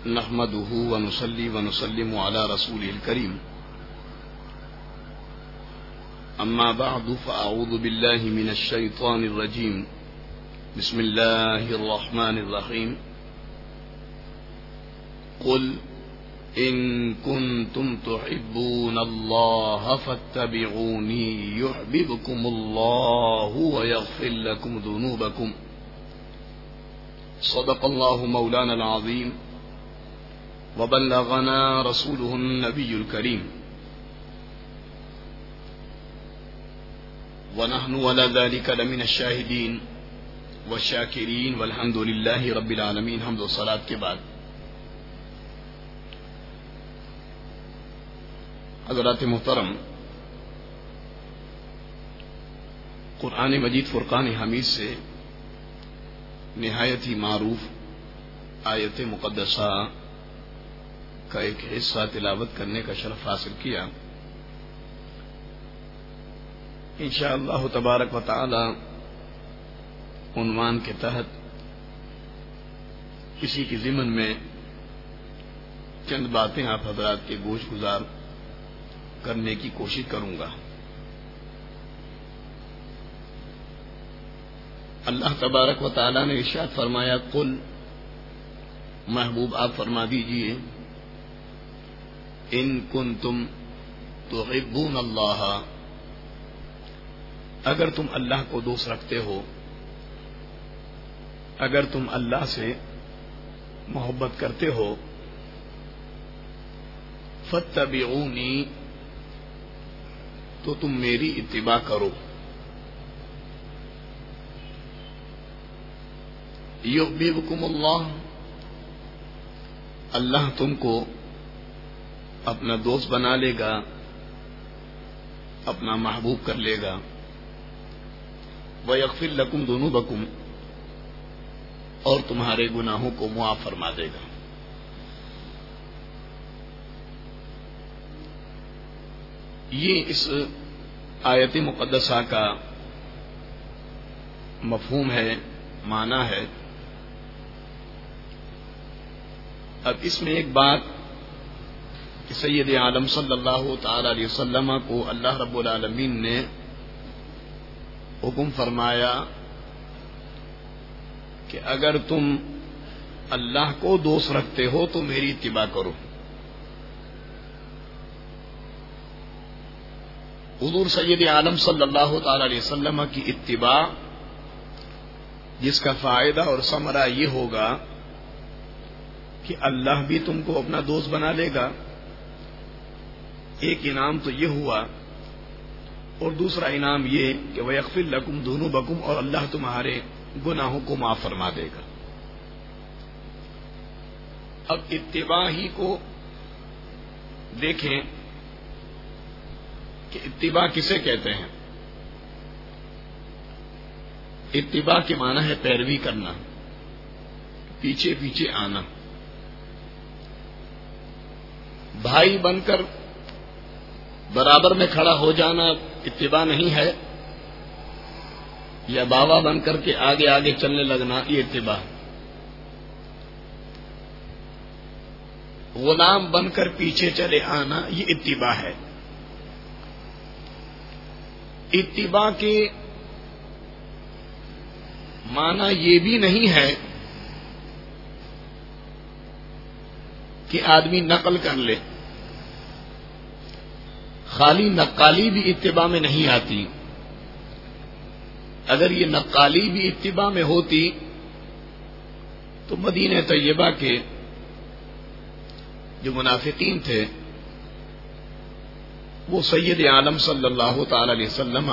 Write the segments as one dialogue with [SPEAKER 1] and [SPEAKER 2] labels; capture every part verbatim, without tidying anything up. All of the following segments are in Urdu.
[SPEAKER 1] نحمده ونصلي ونسلم على رسوله الكريم أما بعد فأعوذ بالله من الشيطان الرجيم بسم الله الرحمن الرحيم قل إن كنتم تحبون الله فاتبعوني يحببكم الله ويغفر لكم ذنوبكم صدق الله مولانا العظيم وبلغنا رسوله النبي الكريم ونحن على ذلك لمن الشاهدين والشاكرين والحمد لله رب العالمين. حمد و صلاۃ کے بعد حضرات محترم، قرآن مجید فرقان حمید سے نہایت ہی معروف آیت مقدسہ کا ایک حصہ تلاوت کرنے کا شرف حاصل کیا. انشاءاللہ تبارک و تعالی عنوان کے تحت کسی کی ضمن میں چند باتیں آپ حضرات کے گوش گزار کرنے کی کوشش کروں گا. اللہ تبارک و تعالی نے ارشاد فرمایا، قل محبوب آپ فرما دیجئے، ان کنتم تحبون اللہ، اگر تم اللہ کو دوست رکھتے ہو، اگر تم اللہ سے محبت کرتے ہو، فاتبعونی، تو تم میری اتباع کرو. یحببکم اللہ، اللہ تم کو اپنا دوست بنا لے گا، اپنا محبوب کر لے گا. وَيَغْفِرْ لَكُمْ ذُنُوبَكُمْ، اور تمہارے گناہوں کو معاف فرما دے گا. یہ اس آیت مقدسہ کا مفہوم ہے، معنی ہے. اب اس میں ایک بات کہ سید عالم صلی اللہ تعالی علیہ وسلم کو اللہ رب العالمین نے حکم فرمایا کہ اگر تم اللہ کو دوست رکھتے ہو تو میری اتباع کرو. حضور سید عالم صلی اللہ تعالی علیہ وسلم کی اتباع، جس کا فائدہ اور ثمرہ یہ ہوگا کہ اللہ بھی تم کو اپنا دوست بنا لے گا. ایک انعام تو یہ ہوا، اور دوسرا انعام یہ کہ وَيَغْفِرْ لَكُمْ ذُنُوبَكُمْ، اور اللہ تمہارے گناہوں کو معاف فرما دے گا. اب اتباع ہی کو دیکھیں کہ اتباع کسے کہتے ہیں. اتباع کے معنی ہے پیروی کرنا، پیچھے پیچھے آنا. بھائی بن کر برابر میں کھڑا ہو جانا اتباع نہیں ہے، یا بابا بن کر کے آگے آگے چلنے لگنا یہ اتباع. غلام بن کر پیچھے چلے آنا یہ اتباع ہے. اتباع کے معنی یہ بھی نہیں ہے کہ آدمی نقل کر لے. خالی نقالی بھی اتباع میں نہیں آتی. اگر یہ نقالی بھی اتباع میں ہوتی تو مدینہ طیبہ کے جو منافقین تھے وہ سید عالم صلی اللہ تعالی علیہ وسلم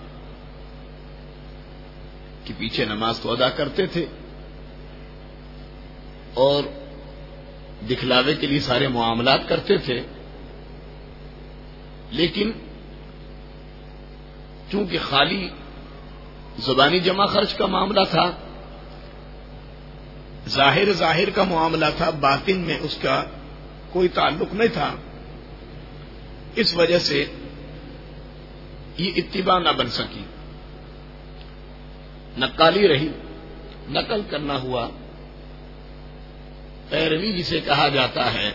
[SPEAKER 1] کے پیچھے نماز تو ادا کرتے تھے، اور دکھلاوے کے لیے سارے معاملات کرتے تھے، لیکن چونکہ خالی زبانی جمع خرچ کا معاملہ تھا، ظاہر ظاہر کا معاملہ تھا، باطن میں اس کا کوئی تعلق نہیں تھا، اس وجہ سے یہ اتباع نہ بن سکی. نقالی رہی، نقل کرنا ہوا. پیروی جسے کہا جاتا ہے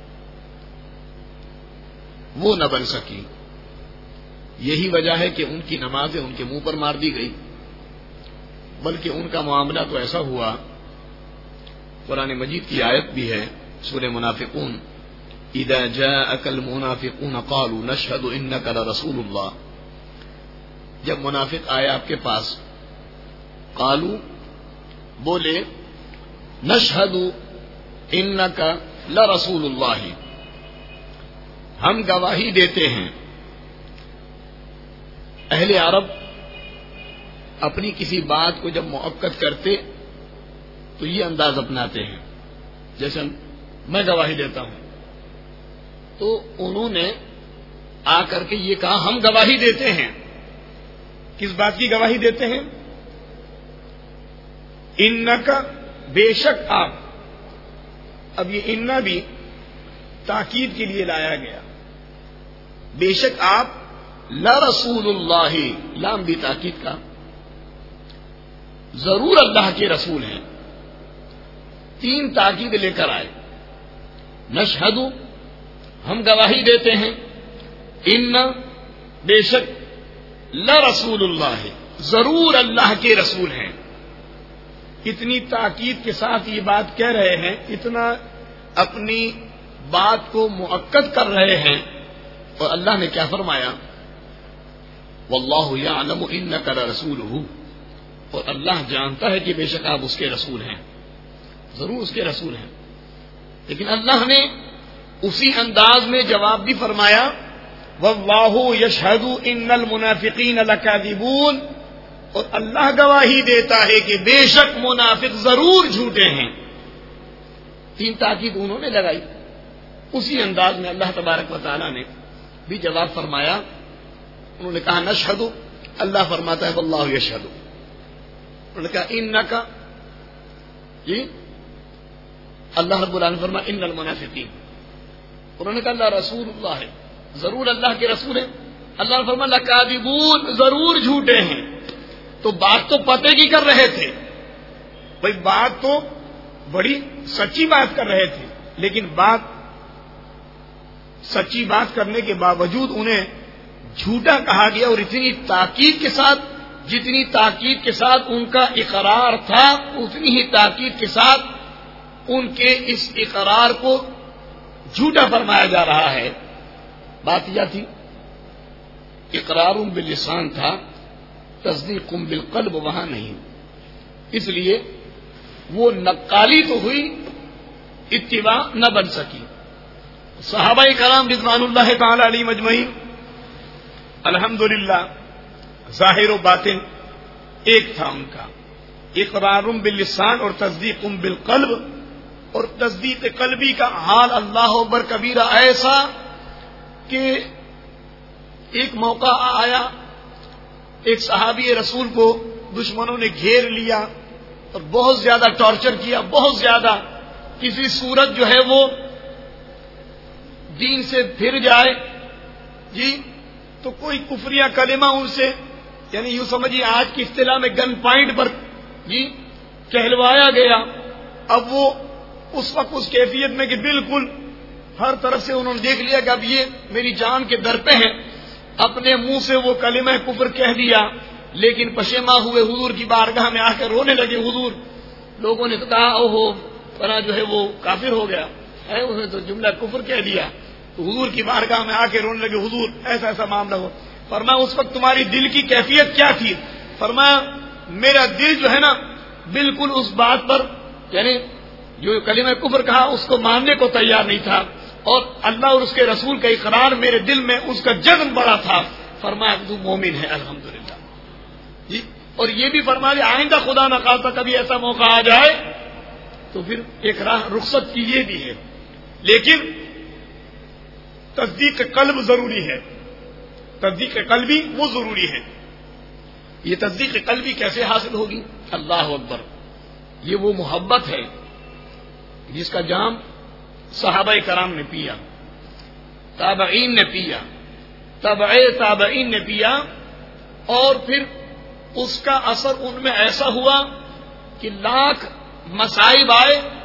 [SPEAKER 1] وہ نہ بن سکی. یہی وجہ ہے کہ ان کی نمازیں ان کے منہ پر مار دی گئی، بلکہ ان کا معاملہ تو ایسا ہوا. قرآن مجید کی آیت بھی ہے سورہ منافقون، اذا جاءك المنافقون قالوا نشهد انك لرسول اللہ. جب منافق آئے آپ کے پاس، قالوا بولے، نشهد انك لرسول اللہ، ہم گواہی دیتے ہیں. اہل عرب اپنی کسی بات کو جب مؤکد کرتے تو یہ انداز اپناتے ہیں، جیسے میں گواہی دیتا ہوں، تو انہوں نے آ کر کے یہ کہا ہم گواہی دیتے ہیں. کس بات کی گواہی دیتے ہیں؟ انکا، بے شک آپ. اب یہ انا بھی تاکید کے لیے لایا گیا. بے شک آپ لرسول اللہ، لام بھی تاکید کا، ضرور اللہ کے رسول ہیں. تین تاکید لے کر آئے. نشہد، ہم گواہی دیتے ہیں. ان، بے شک. لرسول اللہ، ضرور اللہ کے رسول ہیں. اتنی تاکید کے ساتھ یہ بات کہہ رہے ہیں، اتنا اپنی بات کو مؤکد کر رہے ہیں. اور اللہ نے کیا فرمایا؟ واللہ یعلم انک لرسولہ، اور اللہ جانتا ہے کہ بے شک آپ اس کے رسول ہیں، ضرور اس کے رسول ہیں. لیکن اللہ نے اسی انداز میں جواب بھی فرمایا، واللہ یشہد ان المنافقین لکاذبون، اور اللہ گواہی دیتا ہے کہ بے شک منافق ضرور جھوٹے ہیں. تین تاکید انہوں نے لگائی. اسی انداز میں اللہ تبارک و تعالی نے بھی جواب فرمایا. انہوں نے کہا نشہد، اللہ فرماتا ہے واللہ یشہد. انہوں نے کہا انکا، جی اللہ رب العالمین فرمایا ان المنافقین. انہوں نے کہا اللہ رسول اللہ ہے، ضرور اللہ کے رسول ہیں. اللہ نے فرمایا لکاذبون، ضرور جھوٹے ہیں. تو بات تو پتے کی کر رہے تھے بھائی، بات تو بڑی سچی بات کر رہے تھے، لیکن بات سچی بات کرنے کے باوجود انہیں جھوٹا کہا گیا. اور اتنی تاکید کے ساتھ، جتنی تاکید کے ساتھ ان کا اقرار تھا، اتنی ہی تاکید کے ساتھ ان کے اس اقرار کو جھوٹا فرمایا جا رہا ہے. بات یہ تھی، اقرار باللسان تھا، تصدیق بالقلب وہاں نہیں. اس لیے وہ نقالی تو ہوئی، اتباع نہ بن سکی. صحابہ کرام رضوان اللہ تعالی علیہم اجمعین الحمدللہ ظاہر و باطن ایک تھا ان کا، اقرار باللسان اور تصدیق بالقلب. اور تصدیق قلبی کا حال اللہ اکبر کبیرہ ایسا کہ ایک موقع آیا، ایک صحابی رسول کو دشمنوں نے گھیر لیا اور بہت زیادہ ٹارچر کیا، بہت زیادہ. کسی صورت جو ہے وہ دین سے پھر جائے، جی تو کوئی کفریہ کلمہ ان سے، یعنی یوں سمجھیے آج کی اصطلاح میں گن پوائنٹ پر جی کہلوایا گیا. اب وہ اس وقت اس کیفیت میں کہ بالکل ہر طرف سے انہوں نے دیکھ لیا کہ اب یہ میری جان کے در پہ ہے. اپنے منہ سے وہ کلمہ کفر کہہ دیا، لیکن پشیماں ہوئے حضور کی بارگاہ میں آ کر رونے لگے. حضور، لوگوں نے تو کہا اوہو فلاں جو ہے وہ کافر ہو گیا ہے، اس نے تو جملہ کفر کہہ دیا. تو حضور کی بارگاہ میں آ کے رونے لگے، حضور ایسا ایسا معاملہ ہو. فرمایا اس وقت تمہاری دل کی کیفیت کیا تھی؟ فرمایا میرا دل جو ہے نا بالکل اس بات پر، یعنی جو کلمہ کفر کہا اس کو ماننے کو تیار نہیں تھا، اور اللہ اور اس کے رسول کا اقرار میرے دل میں اس کا جذب بڑا تھا. فرمایا تو مومن ہے الحمدللہ جی. اور یہ بھی فرمایا آئندہ خدا نہ خواستہ کبھی ایسا موقع آ جائے تو پھر ایک راہ رخصت کی یہ بھی ہے، لیکن تصدیق قلب ضروری ہے. تصدیق قلبی وہ ضروری ہے. یہ تصدیق قلبی کیسے حاصل ہوگی؟ اللہ اکبر، یہ وہ محبت ہے جس کا جام صحابہ کرام نے پیا، تابعین نے پیا، تبع تابعین نے پیا، اور پھر اس کا اثر ان میں ایسا ہوا کہ لاکھ مصائب آئے،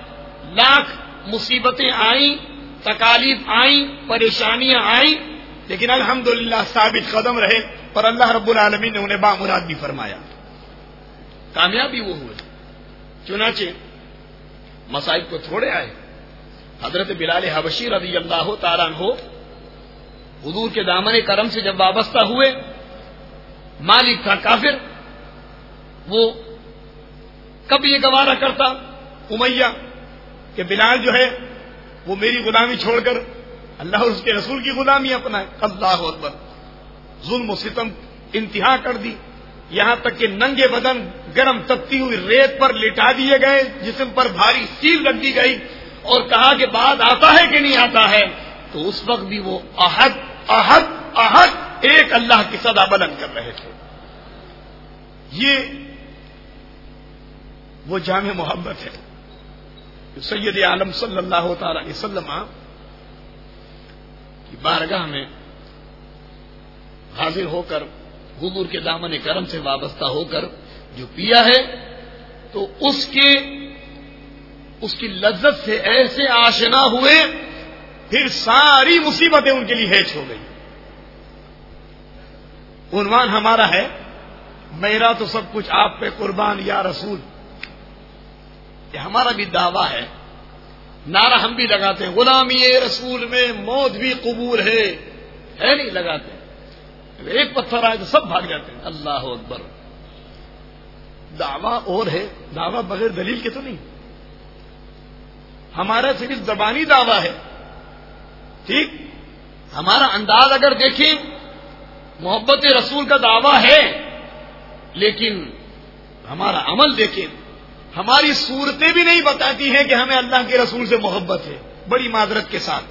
[SPEAKER 1] لاکھ مصیبتیں آئیں، تکالیف آئیں، پریشانیاں آئیں، لیکن الحمدللہ ثابت قدم رہے اور اللہ رب العالمین نے انہیں بامراد بھی فرمایا، کامیابی وہ ہوئے۔ چنانچہ مصائب تو تھوڑے آئے۔ حضرت بلال حبشی رضی اللہ تعالیٰ عنہ حضور کے دامن کرم سے جب وابستہ ہوئے، مالک تھا کافر، وہ کب یہ گوارا کرتا امیہ کہ بلال جو ہے وہ میری غلامی چھوڑ کر اللہ اور اس کے رسول کی غلامی اپنائے؟ اللہ اکبر! ظلم و ستم انتہا کر دی، یہاں تک کہ ننگے بدن گرم تپتی ہوئی ریت پر لٹا دیے گئے، جسم پر بھاری سیل رکھ دی گئی، اور کہا کہ بعد آتا ہے کہ نہیں آتا ہے؟ تو اس وقت بھی وہ احد احد احد ایک اللہ کی صدا بلند کر رہے تھے۔ یہ وہ جامع محبت ہے جو سید عالم صلی اللہ تعالی علیہ وسلم کی بارگاہ میں حاضر ہو کر حضور کے دامن کرم سے وابستہ ہو کر جو پیا ہے، تو اس کے اس کی لذت سے ایسے آشنا ہوئے، پھر ساری مصیبتیں ان کے لیے ہیچ ہو گئی۔ عنوان ہمارا ہے میرا تو سب کچھ آپ پہ قربان یا رسول۔ یہ ہمارا بھی دعویٰ ہے، نعرہ ہم بھی لگاتے ہیں، غلامی رسول میں موت بھی قبول ہے، ہے نہیں لگاتے؟ ایک پتھر آئے تو سب بھاگ جاتے ہیں۔ اللہ اکبر! دعویٰ اور ہے، دعویٰ بغیر دلیل کے تو نہیں، ہمارا صرف زبانی دعویٰ ہے، ٹھیک؟ ہمارا انداز اگر دیکھیں محبت رسول کا دعویٰ ہے، لیکن ہمارا عمل دیکھیں، ہماری صورتیں بھی نہیں بتاتی ہیں کہ ہمیں اللہ کے رسول سے محبت ہے، بڑی معذرت کے ساتھ۔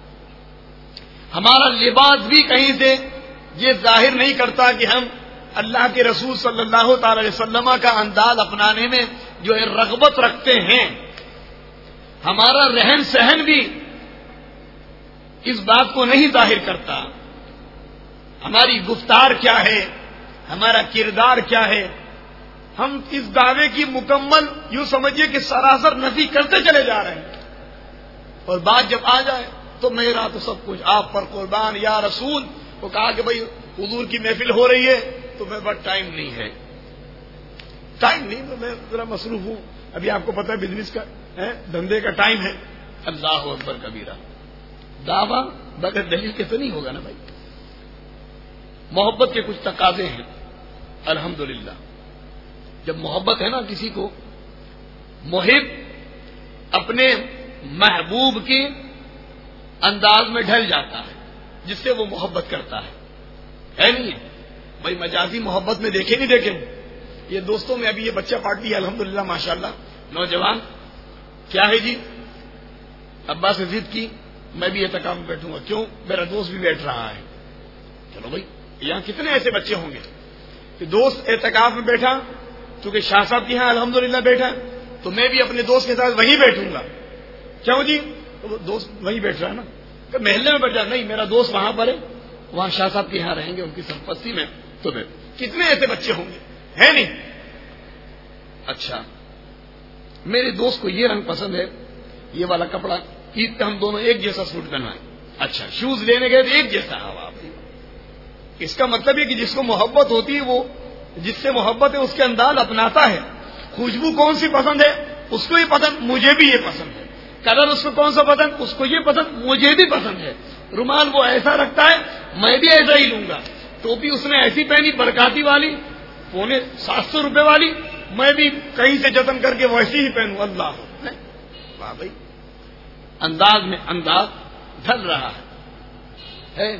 [SPEAKER 1] ہمارا لباس بھی کہیں سے یہ ظاہر نہیں کرتا کہ ہم اللہ کے رسول صلی اللہ تعالی علیہ وسلم کا انداز اپنانے میں جو ہے رغبت رکھتے ہیں۔ ہمارا رہن سہن بھی اس بات کو نہیں ظاہر کرتا۔ ہماری گفتار کیا ہے، ہمارا کردار کیا ہے، ہم اس دعوے کی مکمل یوں سمجھیے کہ سراسر نفی کرتے چلے جا رہے ہیں، اور بات جب آ جائے تو میرا تو سب کچھ آپ پر قربان یا رسول، وہ کہا کہ بھائی حضور کی محفل ہو رہی ہے تو میرے پاس ٹائم نہیں ہے، ٹائم نہیں تو میں ذرا مصروف ہوں، ابھی آپ کو پتا ہے بزنس کا ہے، دھندے کا ٹائم ہے۔ اللہ اکبر کبیرہ! دعویٰ بغیر دلیل کے تو نہیں ہوگا نا بھائی۔ محبت کے کچھ تقاضے ہیں، الحمدللہ۔ جب محبت ہے نا کسی کو، محب اپنے محبوب کے انداز میں ڈھل جاتا ہے جس سے وہ محبت کرتا ہے، ہے نہیں ہے بھائی؟ مجازی محبت میں دیکھیں نہیں دیکھیں، یہ دوستوں میں ابھی یہ بچہ پارٹی ہے الحمدللہ ماشاءاللہ، نوجوان کیا ہے جی، ابا سے ضد کی میں بھی اعتکاف میں بیٹھوں گا، کیوں؟ میرا دوست بھی بیٹھ رہا ہے۔ چلو بھائی، یہاں کتنے ایسے بچے ہوں گے کہ دوست اعتکاف میں بیٹھا، چونکہ شاہ صاحب کے یہاں الحمدللہ بیٹھا، تو میں بھی اپنے دوست کے ساتھ وہیں بیٹھوں گا، کیوں جی؟ تو دوست وہیں بیٹھ رہا ہے نا، کہ محلے میں بیٹھ جا، نہیں میرا دوست وہاں پر ہے، وہاں شاہ صاحب کے یہاں رہیں گے ان کی سرپرستی میں، تو میں کتنے ایسے بچے ہوں گے، ہے نہیں؟ اچھا میرے دوست کو یہ رنگ پسند ہے، یہ والا کپڑا، عید پہ ہم دونوں ایک جیسا سوٹ پہنوائیں، اچھا شوز لینے گئے تو ایک جیسا، اس کا مطلب یہ کہ جس کو محبت ہوتی ہے وہ جس سے محبت ہے اس کے انداز اپناتا ہے۔ خوشبو کون سی پسند ہے اس کو یہ پسند، مجھے بھی یہ پسند ہے۔ کلر اس کو کون سا پسند، اس کو یہ پسند، مجھے بھی پسند ہے۔ رومال وہ ایسا رکھتا ہے، میں بھی ایسا ہی لوں گا۔ ٹوپی اس نے ایسی پہنی برکاتی والی، پونے سات سو روپے والی، میں بھی کہیں سے جتن کر کے ویسی ہی پہنوں۔ اللہ واہ بھائی، انداز میں انداز ڈھل رہا ہے۔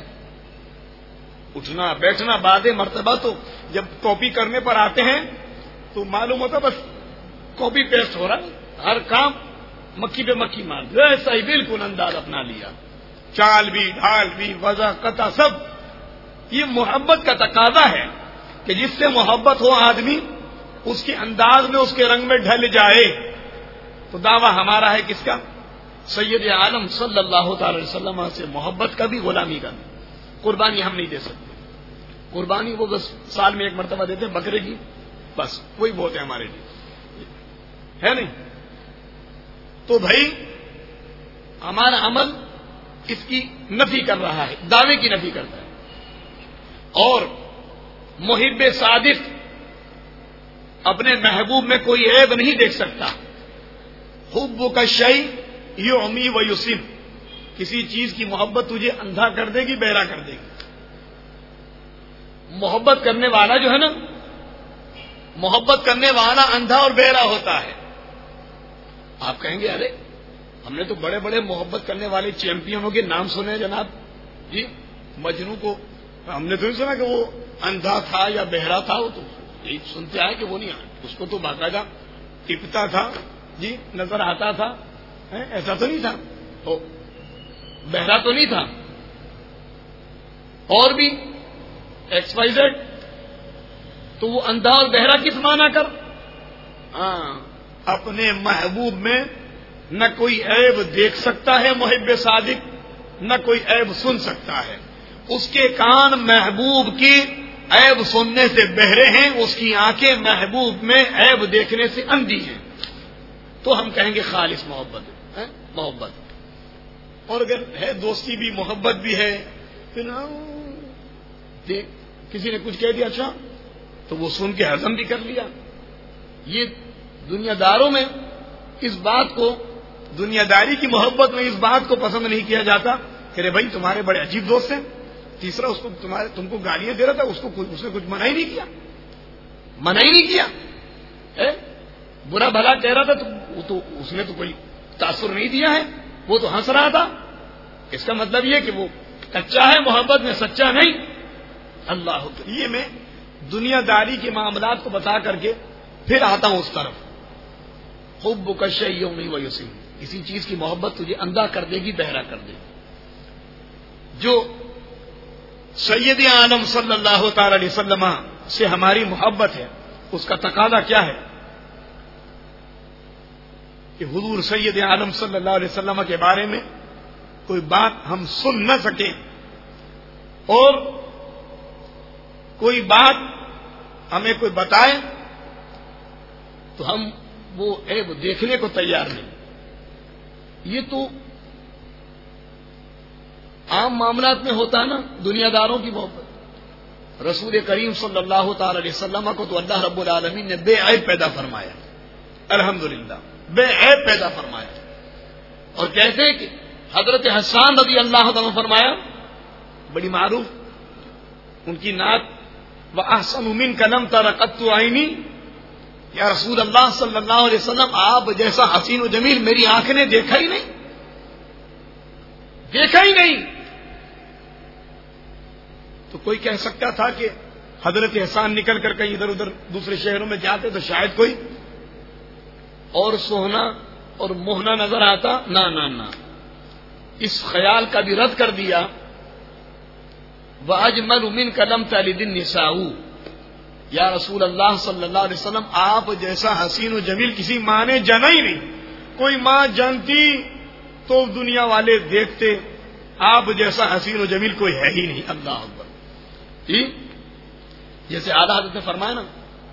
[SPEAKER 1] اٹھنا بیٹھنا بعد مرتبہ تو جب کاپی کرنے پر آتے ہیں تو معلوم ہوتا بس کاپی پیسٹ ہو رہا ہے، ہر کام مکھی پہ مکھی مار، ایسا ہی بالکل انداز اپنا لیا، چال بھی ڈھال بھی وضع قطع سب۔ یہ محبت کا تقاضا ہے کہ جس سے محبت ہو آدمی اس کے انداز میں اس کے رنگ میں ڈھل جائے۔ تو دعویٰ ہمارا ہے کس کا؟ سید عالم صلی اللہ تعالی وسلم سے محبت کا بھی، غلامی کا بھی۔ قربانی ہم نہیں دے سکتے، قربانی وہ بس سال میں ایک مرتبہ دیتے ہیں بکرے کی، بس وہی بہت ہے ہمارے لیے، ہے نہیں؟ تو بھائی ہمارا عمل اس کی نفی کر رہا ہے، دعوے کی نفی کرتا ہے۔ اور محب صادق اپنے محبوب میں کوئی عیب نہیں دیکھ سکتا۔ حب کا شیء یعمی و یسم، کسی چیز کی محبت تجھے اندھا کر دے گی، بہرا کر دے گی۔ محبت کرنے والا جو ہے نا، محبت کرنے والا اندھا اور بہرا ہوتا ہے۔ آپ کہیں گے ارے ہم نے تو بڑے بڑے محبت کرنے والے چیمپئنوں کے نام سنے ہیں جناب جی، مجنو کو ہم نے تو نہیں سنا کہ وہ اندھا تھا یا بہرا تھا، وہ تو یہی سنتے آئے کہ وہ نہیں آئے، اس کو تو باقاعدہ ٹپتا تھا جی، نظر آتا تھا، ایسا تو نہیں تھا، تو بہرا تو نہیں تھا۔ اور بھی ایکس وائی زیڈ، تو وہ اندھا اور بہرا کس معنی کر؟ ہاں، اپنے محبوب میں نہ کوئی عیب دیکھ سکتا ہے محب صادق، نہ کوئی عیب سن سکتا ہے۔ اس کے کان محبوب کی عیب سننے سے بہرے ہیں، اس کی آنکھیں محبوب میں عیب دیکھنے سے اندھی ہیں، تو ہم کہیں گے خالص محبت ہے، محبت۔ اور اگر ہے دوستی بھی، محبت بھی ہے، پھر دیکھ کسی نے کچھ کہہ دیا اچھا تو وہ سن کے ہضم بھی کر لیا۔ یہ دنیا داروں میں اس بات کو، دنیا داری کی محبت میں اس بات کو پسند نہیں کیا جاتا کہ رے بھائی تمہارے بڑے عجیب دوست ہیں، تیسرا اس کو تمہارے تم کو گالیاں دے رہا تھا، اس کو اس نے کچھ منع ہی نہیں کیا، منع ہی نہیں کیا، اے برا بھلا کہہ رہا تھا تو, تو اس نے تو کوئی تاثر نہیں دیا ہے، وہ تو ہنس رہا تھا۔ اس کا مطلب یہ کہ وہ کچا ہے، محبت میں سچا نہیں۔ اللہ حکم، یہ میں دنیا داری کے معاملات کو بتا کر کے پھر آتا ہوں اس طرف۔ حب کا شیء یعمی و یسم، کسی چیز کی محبت تجھے اندھا کر دے گی، بہرا کر دے گی۔ جو سید عالم صلی اللہ تعالی علیہ وسلم سے ہماری محبت ہے، اس کا تقاضا کیا ہے کہ حضور سید عالم صلی اللہ علیہ وسلم کے بارے میں کوئی بات ہم سن نہ سکیں، اور کوئی بات ہمیں کوئی بتائے تو ہم وہ عیب دیکھنے کو تیار نہیں۔ یہ تو عام معاملات میں ہوتا ہے نا، دنیا داروں کی محبت۔ رسول کریم صلی اللہ تعالی علیہ وسلم کو تو اللہ رب العالمین نے بے عیب پیدا فرمایا، الحمدللہ بے عیب پیدا فرمایا۔ اور کہتے ہیں کہ حضرت حسان رضی اللہ عنہ فرمایا، بڑی معروف ان کی نعت، وَأَحْسَنُ مِنْكَ لَمْ تَرَ قَطُّ عَيْنِي، یا رسول اللہ صلی اللہ علیہ وسلم آپ جیسا حسین و جمیل میری آنکھ نے دیکھا ہی نہیں، دیکھا ہی نہیں۔ تو کوئی کہہ سکتا تھا کہ حضرت حسان نکل کر کہیں ادھر ادھر دوسرے شہروں میں جاتے تو شاید کوئی اور سوہنا اور موہنا نظر آتا، نہ نہ نہ، اس خیال کا بھی رد کر دیا۔ وَأَجْمَلُ مِنْكَ لَمْ تَلِدِ النِّسَاءُ، یا رسول اللہ صلی اللہ علیہ وسلم آپ جیسا حسین و جمیل کسی ماں نے جنا ہی نہیں، کوئی ماں جانتی تو دنیا والے دیکھتے، آپ جیسا حسین و جمیل کوئی ہے ہی نہیں۔ اللہ اکبر، جیسے اعلیٰ حضرت نے فرمایا نا،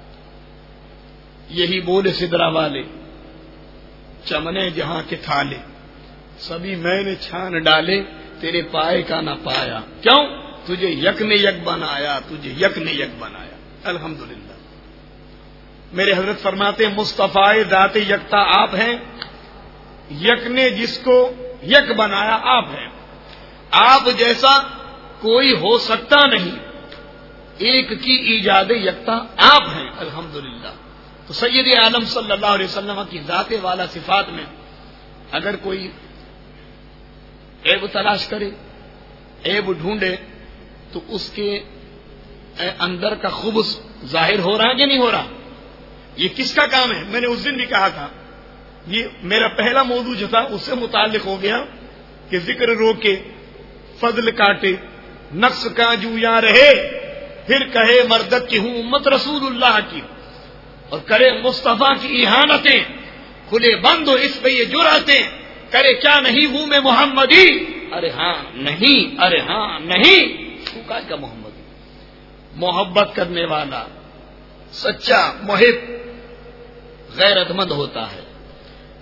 [SPEAKER 1] یہی بولے سدرا والے چمنے جہاں کے تھالے، سبھی میں نے چھان ڈالے تیرے پائے کا نہ پایا، کیوں؟ تجھے یک نے یک بنایا، تجھے یک نے یک بنایا۔ الحمدللہ، میرے حضرت فرماتے مصطفیٰ ذات یکتا آپ ہیں، یک نے جس کو یک بنایا آپ ہیں، آپ جیسا کوئی ہو سکتا نہیں، ایک کی ایجاد یکتا آپ ہیں۔ الحمدللہ، تو سید عالم صلی اللہ علیہ وسلم کی ذات والا صفات میں اگر کوئی عیب تلاش کرے، عیب ڈھونڈے، تو اس کے اندر کا خبث ظاہر ہو رہا ہے کہ نہیں ہو رہا؟ یہ کس کا کام ہے؟ میں نے اس دن بھی کہا تھا، یہ میرا پہلا موضوع جو تھا اس سے متعلق ہو گیا کہ ذکر روکے فضل کاٹے، نقص کا جویا رہے، پھر کہے مردت کی ہوں امت رسول اللہ کی، اور کرے مصطفیٰ کی اہانتیں، کھلے بند ہو اس پہ یہ جرأتیں، کرے کیا نہیں ہوں میں محمدی، ارے ہاں نہیں، ارے ہاں نہیں، تو کا کیا محمدی؟ محبت کرنے والا سچا محب غیرت مند ہوتا ہے،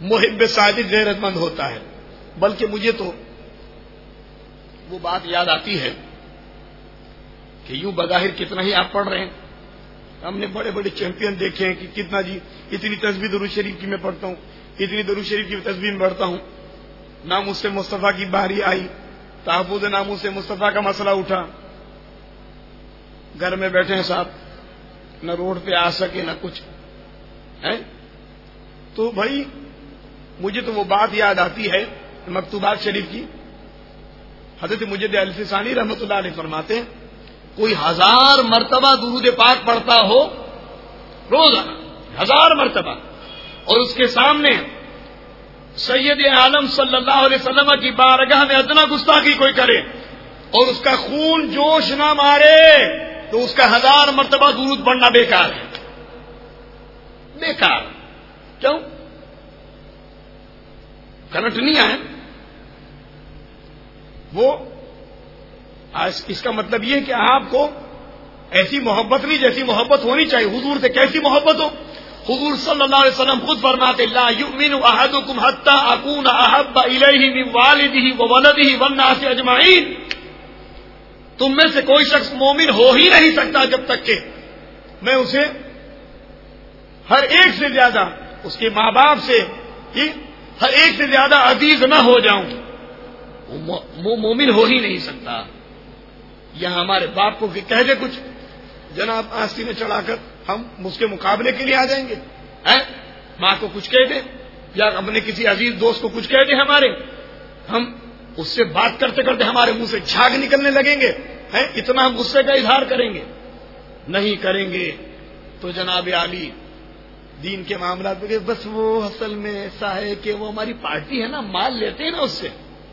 [SPEAKER 1] محب صادق غیرت مند ہوتا ہے. بلکہ مجھے تو وہ بات یاد آتی ہے کہ یوں بظاہر کتنا ہی آپ پڑھ رہے ہیں, ہم نے بڑے بڑے چیمپئن دیکھے ہیں کہ کتنا جی اتنی تصویر درود شریف کی میں پڑھتا ہوں, اتنی درود شریف کی تصویر میں پڑھتا ہوں, ناموس سے مصطفیٰ کی باری آئی, تحفظ ناموس سے مصطفیٰ کا مسئلہ اٹھا, گھر میں بیٹھے ہیں صاحب, نہ روڈ پہ آ سکے نہ کچھ ہے. تو بھائی مجھے تو وہ بات یاد آتی ہے مکتوبات شریف کی. حضرت مجد الفی ثانی رحمۃ اللہ علیہ فرماتے ہیں کوئی ہزار مرتبہ درود پاک پڑھتا ہو روزانہ, ہزار مرتبہ, اور اس کے سامنے سید عالم صلی اللہ علیہ وسلم کی بارگاہ میں ادنا گستاخی کوئی کرے اور اس کا خون جوش نہ مارے تو اس کا ہزار مرتبہ درود پڑھنا بیکار ہے. بیکار کیوں؟ کرنٹ نہیں آئے وہ. اس کا مطلب یہ کہ آپ کو ایسی محبت نہیں جیسی محبت ہونی چاہیے. حضور سے کیسی محبت ہو؟ حضور صلی اللہ علیہ وسلم خود فرماتے لا یؤمن احدکم حتی اکون احب الیہ من والدہ وولدہ والناس اجمعین. تم میں سے کوئی شخص مومن ہو ہی نہیں سکتا جب تک کہ میں اسے ہر ایک سے زیادہ, اس کے ماں باپ سے ہر ایک سے زیادہ عزیز نہ ہو جاؤں. وہ مومن ہو ہی نہیں سکتا. یہاں ہمارے باپ کو کہہ دے کچھ, جناب آستی میں چڑھا کر ہم اس کے مقابلے کے لیے آ جائیں گے. ماں کو کچھ کہہ دے یا اپنے کسی عزیز دوست کو کچھ کہہ دے ہمارے, ہم اس سے بات کرتے کرتے ہمارے منہ سے جھاگ نکلنے لگیں گے. اتنا ہم غصے کا اظہار کریں گے. نہیں کریں گے تو جناب عالی دین کے معاملات میں بس وہ اصل میں ایسا ہے کہ وہ ہماری پارٹی ہے نا, مال لیتے ہیں نا اس سے.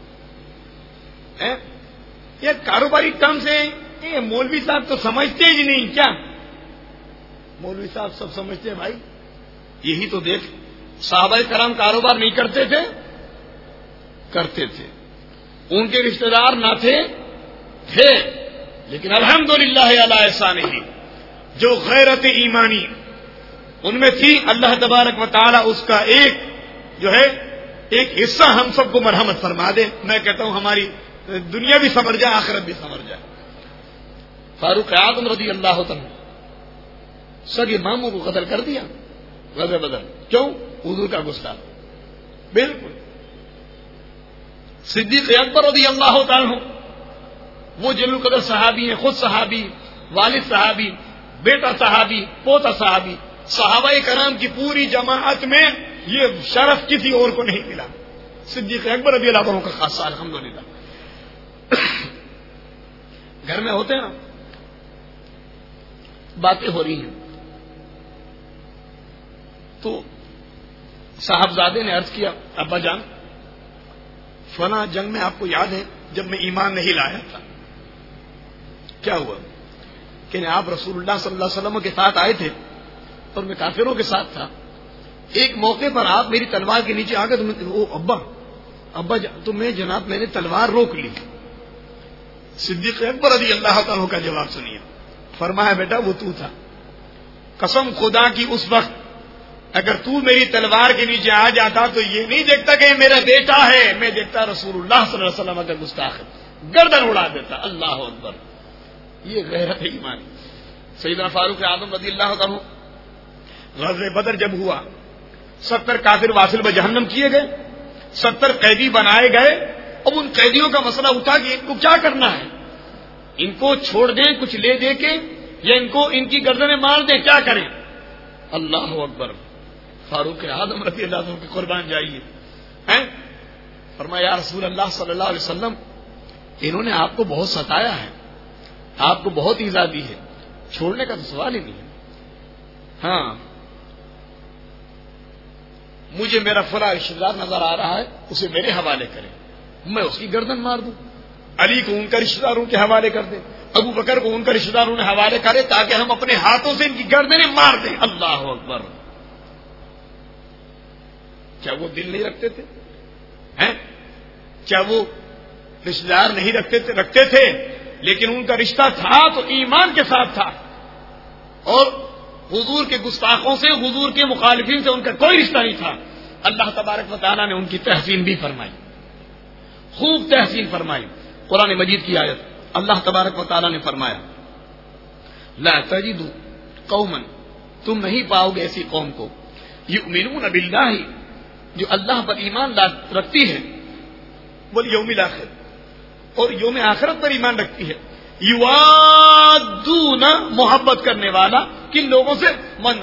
[SPEAKER 1] یہ کاروباری ٹرم سے یہ مولوی صاحب تو سمجھتے ہی نہیں کیا؟ مولوی صاحب سب سمجھتے ہیں بھائی. یہی تو دیکھ, صحابہ کرام کاروبار نہیں کرتے تھے؟ کرتے تھے. ان کے رشتہ دار نہ تھے؟ تھے. لیکن الحمدللہ علی احسانہ جو غیرت ایمانی ان میں تھی, اللہ تبارک و تعالی اس کا ایک جو ہے ایک حصہ ہم سب کو مرحمت فرما دے. میں کہتا ہوں ہماری دنیا بھی سمجھ جائے, آخرت بھی سمجھ جائے. فاروق اعظم رضی اللہ عنہ سگے ماموں کو قتل کر دیا غزوہ بدر. کیوں؟ حضور کا گستاخ. بالکل. صدیق اکبر رضی اللہ تعالی عنہ وہ جلیل القدر صحابی ہیں, خود صحابی, والد صحابی, بیٹا صحابی, پوتا صحابی. صحابہ کرام کی پوری جماعت میں یہ شرف کسی اور کو نہیں ملا. صدیق اکبر رضی اللہ عنہ کا خاصہ الحمدللہ. گھر میں ہوتے ہیں نا, باتیں ہو رہی ہیں تو صاحبزادے نے عرض کیا ابا جان فلاں جنگ میں آپ کو یاد ہے جب میں ایمان نہیں لایا تھا کیا ہوا؟ کہ آپ رسول اللہ صلی اللہ علیہ وسلم کے ساتھ آئے تھے اور میں کافروں کے ساتھ تھا. ایک موقع پر آپ میری تلوار کے نیچے آ گئے تو وہ ابا ابا تو میں جناب میں نے تلوار روک لی. صدیق اکبر رضی اللہ تعالیٰ کا جواب سنیے. فرمایا بیٹا وہ تو تھا, قسم خدا کی اس وقت اگر تو میری تلوار کے نیچے آ جاتا تو یہ نہیں دیکھتا کہ میرا بیٹا ہے, میں دیکھتا رسول اللہ صلی اللہ علیہ وسلم کا گستاخ ہے, گردن اڑا دیتا. اللہ اکبر. یہ غیرت ایمان. سیدنا فاروق اعظم رضی اللہ عنہ غزوہ بدر جب ہوا, ستر کافر واصل بجہنم کیے گئے, ستر قیدی بنائے گئے. اب ان قیدیوں کا مسئلہ اٹھا کہ ان کو کیا کرنا ہے, ان کو چھوڑ دیں کچھ لے دے کے یا ان کو ان کی گردنیں مار دیں, کیا کریں؟ اللہ اکبر. فاروق اعظم رضی اللہ عنہ کی قربان جائیے. فرمایا یا رسول اللہ صلی اللہ علیہ وسلم انہوں نے آپ کو بہت ستایا ہے, آپ کو بہت ایذا دی ہے, چھوڑنے کا تو سوال ہی نہیں ہے. ہاں مجھے میرا فلاں رشتہ دار نظر آ رہا ہے, اسے میرے حوالے کریں, میں اس کی گردن مار دوں. علی کو ان کا رشتہ داروں کے حوالے کر دیں, ابو بکر کو ان کا رشتہ داروں نے حوالے کرے تاکہ ہم اپنے ہاتھوں سے ان کی گردنیں مار دیں. اللہ اکبر. کیا وہ دل نہیں رکھتے تھے؟ کیا وہ رشتہ دار نہیں رکھتے تھے؟ رکھتے تھے, لیکن ان کا رشتہ تھا تو ایمان کے ساتھ تھا, اور حضور کے گستاخوں سے, حضور کے مخالفین سے ان کا کوئی رشتہ نہیں تھا. اللہ تبارک و تعالیٰ نے ان کی تحسین بھی فرمائی، خوب تحسین فرمائی. قرآن مجید کی آیت اللہ تبارک و تعالیٰ نے فرمایا لا تجد قوما، تم نہیں پاؤ گے ایسی قوم کو یؤمنون باللہ، جو اللہ پر ایمان رکھتی ہے، والیوم الاخر، اور یوم آخرت پر ایمان رکھتی ہے، یوادون، محبت کرنے والا کن لوگوں سے، من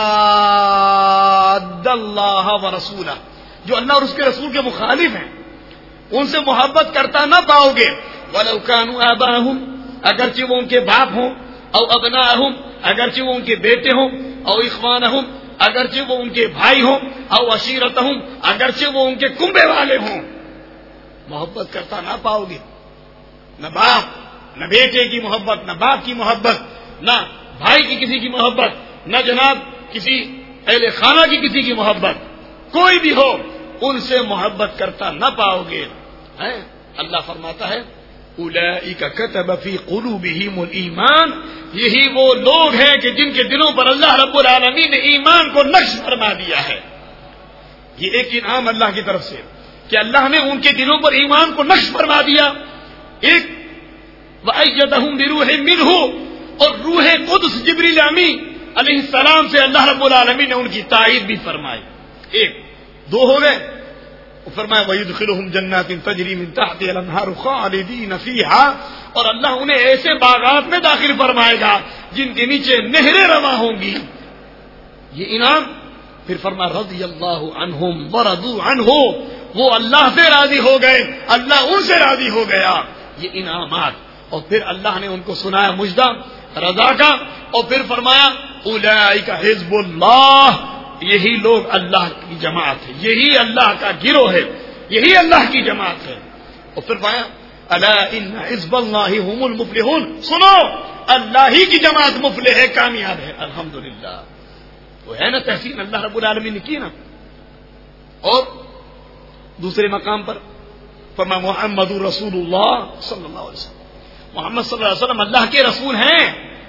[SPEAKER 1] حاد اللہ ورسولہ، جو اللہ اور اس کے رسول کے مخالف ہیں، ان سے محبت کرتا نہ پاؤ گے. ولو کانوا آباءہم، اگرچہ وہ ان کے باپ ہوں، او ابناءہم، اگرچہ وہ ان کے بیٹے ہوں، او اخوانہم، اگرچہ وہ ان کے بھائی ہوں، او عشیرتہم، اگرچہ وہ ان کے کنبے والے ہوں، محبت کرتا نہ پاؤ گے. نہ باپ نہ بیٹے کی محبت، نہ باپ کی محبت، نہ بھائی کی کسی کی محبت، نہ جناب کسی اہل خانہ کی کسی کی محبت، کوئی بھی ہو ان سے محبت کرتا نہ پاؤ گے. اللہ فرماتا ہے اولئک کتب فی قلوبہم الایمان، یہی وہ لوگ ہیں کہ جن کے دلوں پر اللہ رب العالمین نے ایمان کو نقش فرما دیا ہے. یہ ایک انعام اللہ کی طرف سے کہ اللہ نے ان کے دلوں پر ایمان کو نقش فرما دیا. ایک وَأَيَّدَهُمْ بِرُوحٍ مِّنْهُ، اور روح قدس جبریل امی علیہ السلام سے اللہ رب العالمین نے ان کی تائید بھی فرمائی. ایک دو ہو گئے، فرمایا وَيُدْخِلُهُمْ جَنَّاتٍ تَجْرِي مِن تَحْتِهَا الْأَنْهَارُ خَالِدِينَ فِيهَا، اور اللہ انہیں ایسے باغات میں داخل فرمائے گا جن کے نیچے نہریں رواں ہوں گی. یہ انعام. پھر فرمایا رضی اللہ عنہم ورضوا عنہ، وہ اللہ سے راضی ہو گئے، اللہ ان سے راضی ہو گیا. یہ انعامات. اور پھر اللہ نے ان کو سنایا مجدہ رضا کا، اور پھر فرمایا اولئک حزب اللہ، یہی لوگ اللہ کی جماعت ہے، یہی اللہ کا گروہ ہے، یہی اللہ کی جماعت ہے. اور پھر فرمایا الا ان حزب اللہ هم المفلحون، سنو اللہ ہی کی جماعت مفلح ہے، کامیاب ہے. الحمدللہ. وہ ہے نا تحسین اللہ رب العالمین نے کی نا. اور دوسرے مقام پر فرمایا محمد رسول اللہ صلی اللہ علیہ وسلم، محمد صلی اللہ علیہ وسلم اللہ کے رسول ہیں.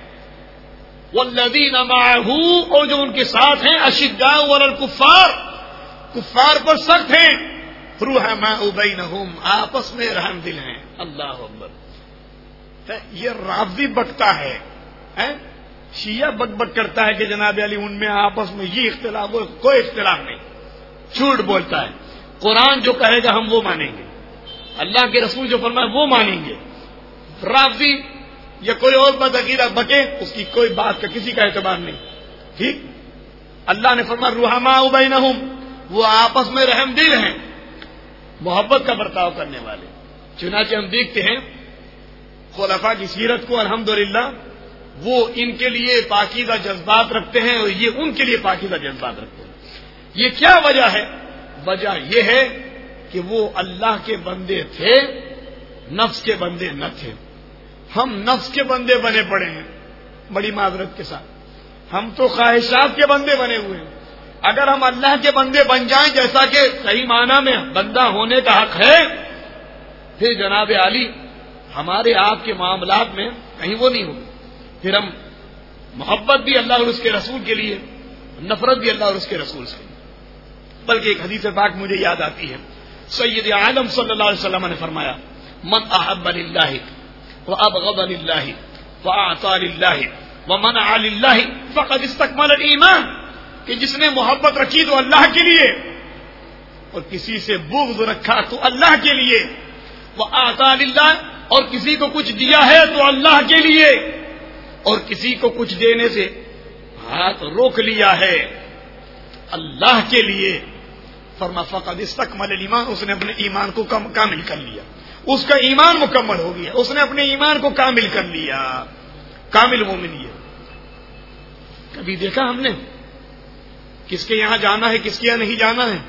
[SPEAKER 1] والذین معہ، اور جو ان کے ساتھ ہیں، اشداء علی الکفار، کفار پر سخت ہیں، رحماء بینہم، آپس میں رحم دل ہیں. اللہ اکبر. یہ رافضی بکتا ہے، شیعہ بک بک کرتا ہے کہ جناب علی ان میں آپس میں یہ اختلاف، کوئی اختلاف نہیں، جھوٹ بولتا ہے. قرآن جو کہے گا ہم وہ مانیں گے، اللہ کے رسول جو فرمائے وہ مانیں گے. رافضی یا کوئی اور بدعقیدہ بکے، اس کی کوئی بات کا کسی کا اعتبار نہیں. ٹھیک. اللہ نے فرمایا رحماء بینہم، وہ آپس میں رحم دل ہیں، محبت کا برتاؤ کرنے والے. چنانچہ ہم دیکھتے ہیں خلفاء کی سیرت کو، الحمدللہ وہ ان کے لیے پاکیزہ جذبات رکھتے ہیں اور یہ ان کے لیے پاکیزہ جذبات رکھتے ہیں. یہ کیا وجہ ہے؟ وجہ یہ ہے کہ وہ اللہ کے بندے تھے، نفس کے بندے نہ تھے. ہم نفس کے بندے بنے پڑے ہیں، بڑی معذرت کے ساتھ. ہم تو خواہشات کے بندے بنے ہوئے ہیں. اگر ہم اللہ کے بندے بن جائیں، جیسا کہ صحیح معنی میں بندہ ہونے کا حق ہے، پھر جناب علی ہمارے آپ کے معاملات میں کہیں وہ نہیں ہوگی. پھر ہم محبت بھی اللہ اور اس کے رسول کے لیے، نفرت بھی اللہ اور اس کے رسول سے. بلکہ ایک حدیث پاک مجھے یاد آتی ہے، سید عالم صلی اللہ علیہ وسلم نے فرمایا من احب للہ وابغض للہ واعطى للہ ومنع للہ فقد استکمل الایمان، کہ جس نے محبت رکھی تو اللہ کے لیے، اور کسی سے بغض رکھا تو اللہ کے لیے، واعطى للہ، اور کسی کو کچھ دیا ہے تو اللہ کے لیے، اور کسی کو کچھ دینے سے ہاتھ روک لیا ہے اللہ کے لیے. فرما فقد استکمل الایمان، اس نے اپنے ایمان کو کامل کر لیا، اس کا ایمان مکمل ہو گیا، اس نے اپنے ایمان کو کامل کر لیا، کامل مومن. یہ کبھی دیکھا ہم نے کس کے یہاں جانا ہے، کس کے یہاں نہیں جانا ہے،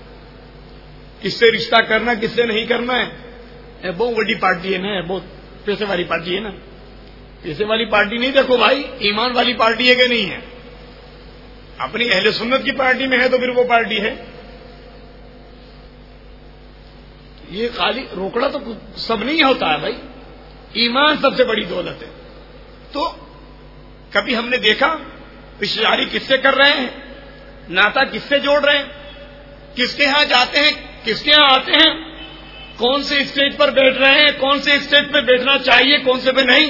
[SPEAKER 1] کس سے رشتہ کرنا، کس سے نہیں کرنا ہے. بہت بڑی پارٹی ہے نا، بہت پیسے والی پارٹی ہے نا. پیسے والی پارٹی نہیں دیکھو بھائی، ایمان والی پارٹی ہے کہ نہیں ہے. اپنی اہل سنت کی پارٹی میں ہے تو پھر وہ پارٹی ہے. یہ خالی روکڑا تو سب نہیں ہوتا ہے بھائی، ایمان سب سے بڑی دولت ہے. تو کبھی ہم نے دیکھا رشتہ داری کس سے کر رہے ہیں، ناتا کس سے جوڑ رہے ہیں. کس کے ہاں جاتے ہیں، کس کے ہاں آتے ہیں، کون سے اسٹیج پر بیٹھ رہے ہیں، کون سے اسٹیج پہ بیٹھنا چاہیے، کون سے پہ نہیں.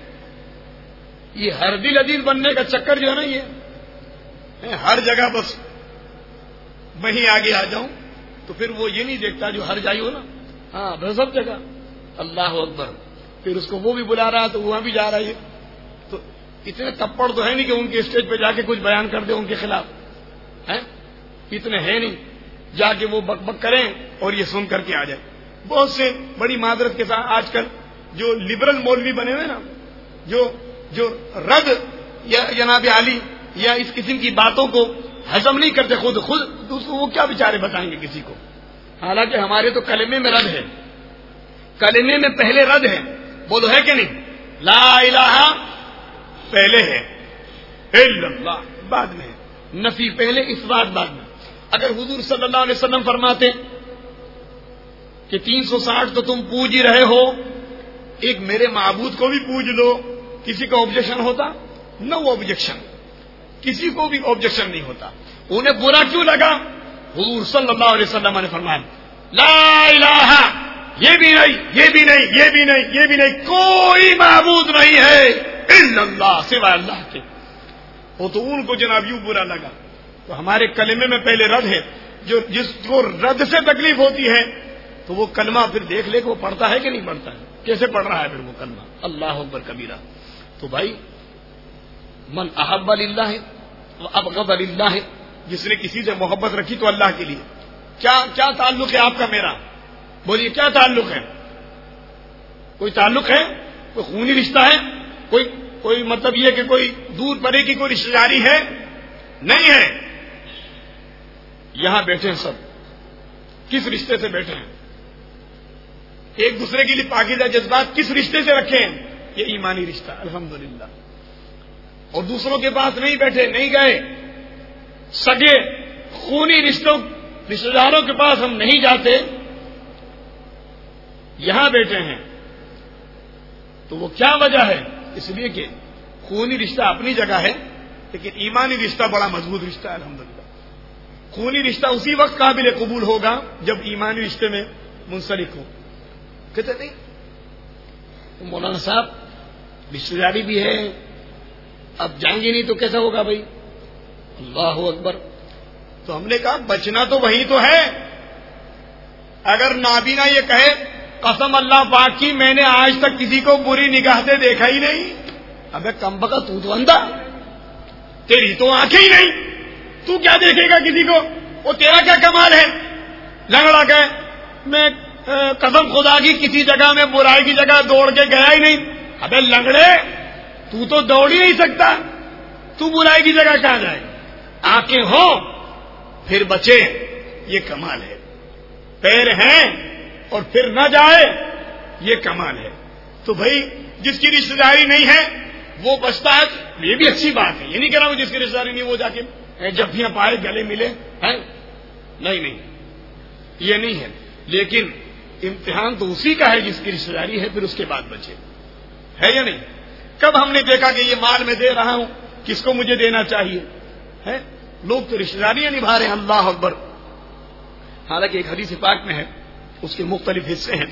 [SPEAKER 1] یہ ہر دل عزیز بننے کا چکر جو ہے نا، یہ ہر جگہ بس وہیں آگے آ جاؤں، تو پھر وہ یہ نہیں دیکھتا جو ہر جائی ہو نا، ہاں بس سب جگہ اللہ اکبر، پھر اس کو وہ بھی بلا رہا تو وہاں بھی جا رہا ہے. تو اتنے تپڑ تو ہے نہیں کہ ان کے اسٹیج پہ جا کے کچھ بیان کر دے ان کے خلاف، ہیں اتنے ہیں نہیں جا کے وہ بک بک کریں اور یہ سن کر کے آ جائے. بہت سے بڑی معذرت کے ساتھ آج کل جو لبرل مولوی بنے ہوئے نا، جو جو رد یا جناب علی یا اس قسم کی باتوں کو ہضم نہیں کرتے خود خود وہ کیا بیچارے بتائیں گے کسی کو. حالانکہ ہمارے تو کلمے میں رد ہے، کلمے میں پہلے رد ہے، بولو ہے کہ نہیں؟ لا الہ پہلے ہے، الا اللہ بعد میں ہے، نفی پہلے اس بات بعد میں. اگر حضور صلی اللہ علیہ وسلم فرماتے کہ تین سو ساٹھ تو تم پوج ہی رہے ہو، ایک میرے معبود کو بھی پوج لو، کسی کا آبجیکشن ہوتا؟ نو آبجیکشن، کسی کو بھی آبجیکشن نہیں ہوتا. انہیں برا کیوں لگا؟ حضور صلی اللہ علیہ وسلم نے فرمایا لا الہ، یہ بھی نہیں یہ بھی نہیں یہ بھی نہیں یہ بھی نہیں، کوئی معبود نہیں ہے الا اللہ، سوائے اللہ کے. وہ تو ان کو جناب یوں برا لگا. تو ہمارے کلمے میں پہلے رد ہے. جو جس کو رد سے تکلیف ہوتی ہے تو وہ کلمہ پھر دیکھ لے کہ وہ پڑھتا ہے کہ نہیں پڑھتا ہے، کیسے پڑھ رہا ہے پھر وہ کلمہ. اللہ اکبر کبیرہ. تو بھائی من احب للہ وابغض للہ، جس نے کسی سے محبت رکھی تو اللہ کے لیے. کیا کیا تعلق ہے آپ کا میرا؟ بولیے کیا تعلق ہے؟ کوئی تعلق ہے؟ کوئی خونی رشتہ ہے؟ کوئی کوئی مطلب یہ کہ کوئی دور پرے کی کوئی رشتہ داری ہے؟ نہیں ہے. یہاں بیٹھے ہیں سب، کس رشتے سے بیٹھے ہیں؟ ایک دوسرے کے لیے پاکیزہ جذبات کس رشتے سے رکھے ہیں؟ یہ ایمانی رشتہ الحمدللہ. اور دوسروں کے پاس نہیں بیٹھے، نہیں گئے، سگے خونی رشتوں رشتہ داروں کے پاس ہم نہیں جاتے، یہاں بیٹھے ہیں. تو وہ کیا وجہ ہے؟ اس لیے کہ خونی رشتہ اپنی جگہ ہے، لیکن ایمانی رشتہ بڑا مضبوط رشتہ ہے الحمدللہ. خونی رشتہ اسی وقت قابل قبول ہوگا جب ایمانی رشتے میں منسلک ہو. کہتے نہیں مولانا صاحب رشتہ داری بھی ہے، اب جائیں گے نہیں تو کیسا ہوگا بھائی؟ اللہ اکبر. تو ہم نے کہا بچنا تو وہی تو ہے. اگر نابینا یہ کہے قسم اللہ پاک کی میں نے آج تک کسی کو بری نگاہ سے دیکھا ہی نہیں، ابے کم بکا تو تو اندھا، تیری تو آنکھیں ہی نہیں، تو کیا دیکھے گا کسی کو؟ وہ تیرا کیا کمال ہے؟ لنگڑا کہ میں قسم خدا کی کسی جگہ میں برائی کی جگہ دوڑ کے گیا ہی نہیں. ابے لنگڑے تو تو دوڑ ہی نہیں سکتا، تو برائی کی جگہ کہاں جائے؟ آنکھیں ہوں پھر بچے، یہ کمال ہے. پیر ہیں اور پھر نہ جائے، یہ کمال ہے. تو بھائی جس کی رشتہ داری نہیں ہے وہ بچتا ہے، یہ بھی اچھی بات ہے. یہ نہیں کہہ رہا ہوں جس کی رشتہ داری نہیں وہ جا کے جبیاں پائے گلے ملے ہیں، نہیں نہیں یہ نہیں ہے. لیکن امتحان تو اسی کا ہے جس کی رشتہ داری ہے، پھر اس کے بعد بچے. ہے یا نہیں؟ کب ہم نے دیکھا کہ یہ مال میں دے رہا ہوں کس کو مجھے دینا چاہیے؟ ہے لوگ تو رشتہ داریاں نبھا رہے ہیں. اللہ اکبر. حالانکہ ایک حدیث پاک میں ہے، اس کے مختلف حصے ہیں.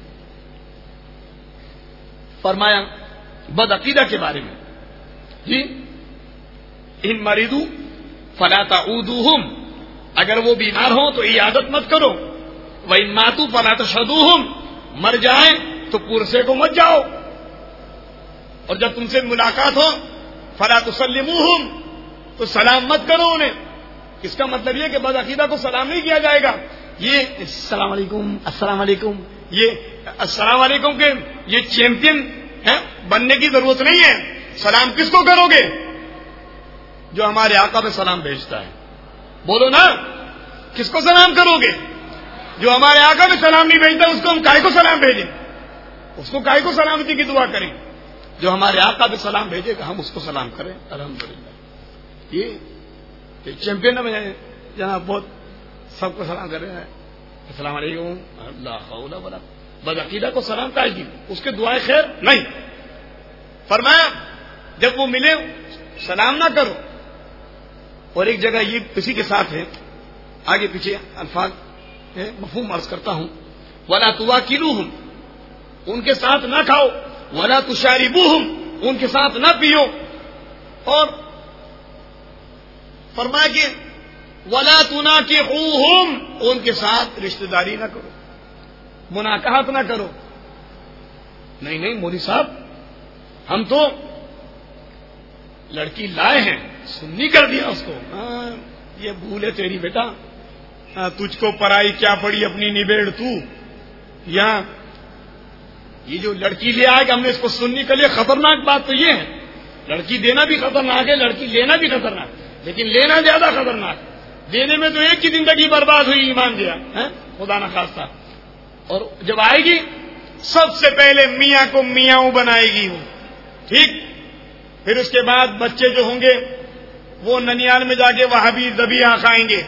[SPEAKER 1] فرمایا بد عقیدہ کے بارے میں، جی ان مریضو فلا تعودوہم، اگر وہ بیمار ہوں تو عیادت مت کرو. وَإِن مَاتُوا فَلَا تَشْهَدُوهُمْ، مر جائیں تو پرسے کو مت جاؤ. اور جب تم سے ملاقات ہو فَلَا تُسَلِّمُوهُمْ، تو سلام مت کرو انہیں. اس کا مطلب یہ کہ بد عقیدہ کو سلام نہیں کیا جائے گا. یہ السلام علیکم السلام علیکم، یہ السلام علیکم کے یہ چیمپئن ہے بننے کی ضرورت نہیں ہے. سلام کس کو کرو گے؟ جو ہمارے آقا پہ سلام بھیجتا ہے. بولو نا، کس کو سلام کرو گے؟ جو ہمارے آقا پہ سلام نہیں بھیجتا اس کو ہم کائے کو سلام بھیجیں؟ اس کو کائے کو سلامتی کی دعا کریں؟ جو ہمارے آقا پہ سلام بھیجے گا ہم اس کو سلام کریں. الحمدللہ. یہ چیمپئن ہے جناب، بہت سب کو سلام کر رہے ہیں. السلام علیکم، اللہ حول ولا قوت. بد عقیدہ کو سلام کا کی اس کے دعائیں خیر نہیں. فرمایا جب وہ ملے سلام نہ کرو. اور ایک جگہ یہ کسی کے ساتھ ہے آگے پیچھے الفاظ مفہوم عرض کرتا ہوں. ولا تواکلوہم، ان کے ساتھ نہ کھاؤ. ولا تشاربوہم، ان کے ساتھ نہ پیو. اور فرمایا کہ ولا تناکحوہم، ان کے ساتھ رشتہ داری نہ کرو، مناکحت نہ کرو. نہیں نہیں مودی صاحب، ہم تو لڑکی لائے ہیں، سنی کر دیا اس کو. ہاں یہ بھول ہے تیری بیٹا، تجھ کو پرائی کیا پڑی اپنی نبیڑ تو. یہاں یہ جو لڑکی لے آئے کہ ہم نے اس کو سننی کر لیا، خطرناک بات تو یہ ہے. لڑکی دینا بھی خطرناک ہے، لڑکی لینا بھی خطرناک، لیکن لینا زیادہ خطرناک. دینے میں تو ایک کی زندگی برباد ہوئی، ایمان دیا خدا نہ خواستہ. اور جب آئے گی سب سے پہلے میاں کو میاں بنائے گی وہ، ٹھیک. پھر اس کے بعد بچے جو ہوں گے وہ ننیال میں جا کے وہابی ذبیحہ کھائیں گے،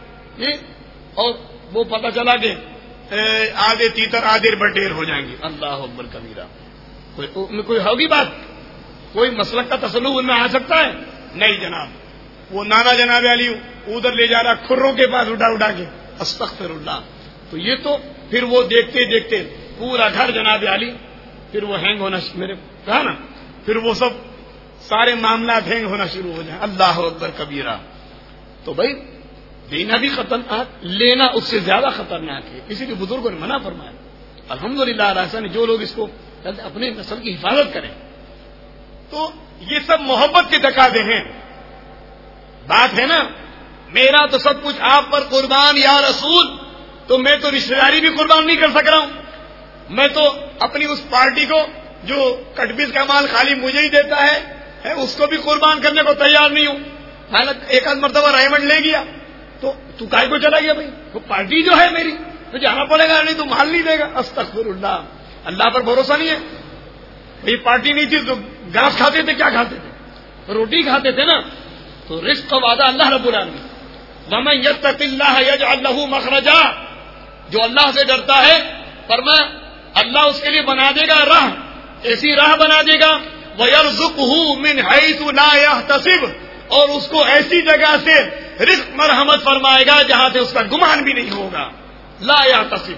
[SPEAKER 1] اور وہ پتہ چلا کہ آدھے تیتر آدھے بٹیر ہو جائیں گے. اللہ اکبر کبیرہ. کوئی کوئی ہوگی بات؟ کوئی مسلک کا تسلط ان میں آ سکتا ہے؟ نہیں جناب. وہ نانا جناب علی ادھر لے جا رہا کھروں کے پاس اٹھا اٹھا کے، استغفر اللہ. تو یہ تو پھر وہ دیکھتے دیکھتے پورا گھر جناب علی، پھر وہ ہینگ ہونا، میرے کہا نا، پھر وہ سب سارے معاملات ہینگ ہونا شروع ہو جائیں. اللہ اکبر کبیرہ. تو بھائی دینا بھی خطرناک، لینا اس سے زیادہ خطرناک ہے. اسی لیے بزرگوں نے منع فرمایا. الحمدللہ راجا نے جو لوگ اس کو اپنے نسل کی حفاظت کریں. تو یہ سب محبت کے تقاضے ہیں. بات ہے نا میرا تو سب کچھ آپ پر قربان یا رسول، تو میں تو رشتے داری بھی قربان نہیں کر سک رہا ہوں. میں تو اپنی اس پارٹی کو جو کٹبیز کا مال خالی مجھے ہی دیتا ہے اس کو بھی قربان کرنے کو تیار نہیں ہوں. حالانکہ ایک آدھ مرتبہ ریمنڈ لے گیا تو تو کائے کو چلا گیا؟ بھائی وہ پارٹی جو ہے میری تو جانا پڑے گا، نہیں تو مال نہیں دے گا. استغفر اللہ. اللہ پر بھروسہ نہیں ہے. یہ پارٹی نہیں تھی تو گھاس کھاتے تھے، کیا کھاتے تھے؟ روٹی کھاتے تھے نا. تو رزق کا وعدہ اللہ رب العالمین، وَمَن يَتَّقِ اللَّهَ يَجْعَل لَّهُ مَخْرَجًا، جو اللہ سے ڈرتا ہے فرمایا اللہ اس کے لیے بنا دے گا راہ، ایسی راہ بنا دے گا. وَيَرْزُقْهُ مِنْ حَيْثُ لَا يَحْتَسِبُ، اور اس کو ایسی جگہ سے رزق مرحمت فرمائے گا جہاں سے اس کا گمان بھی نہیں ہوگا. لا يحتسب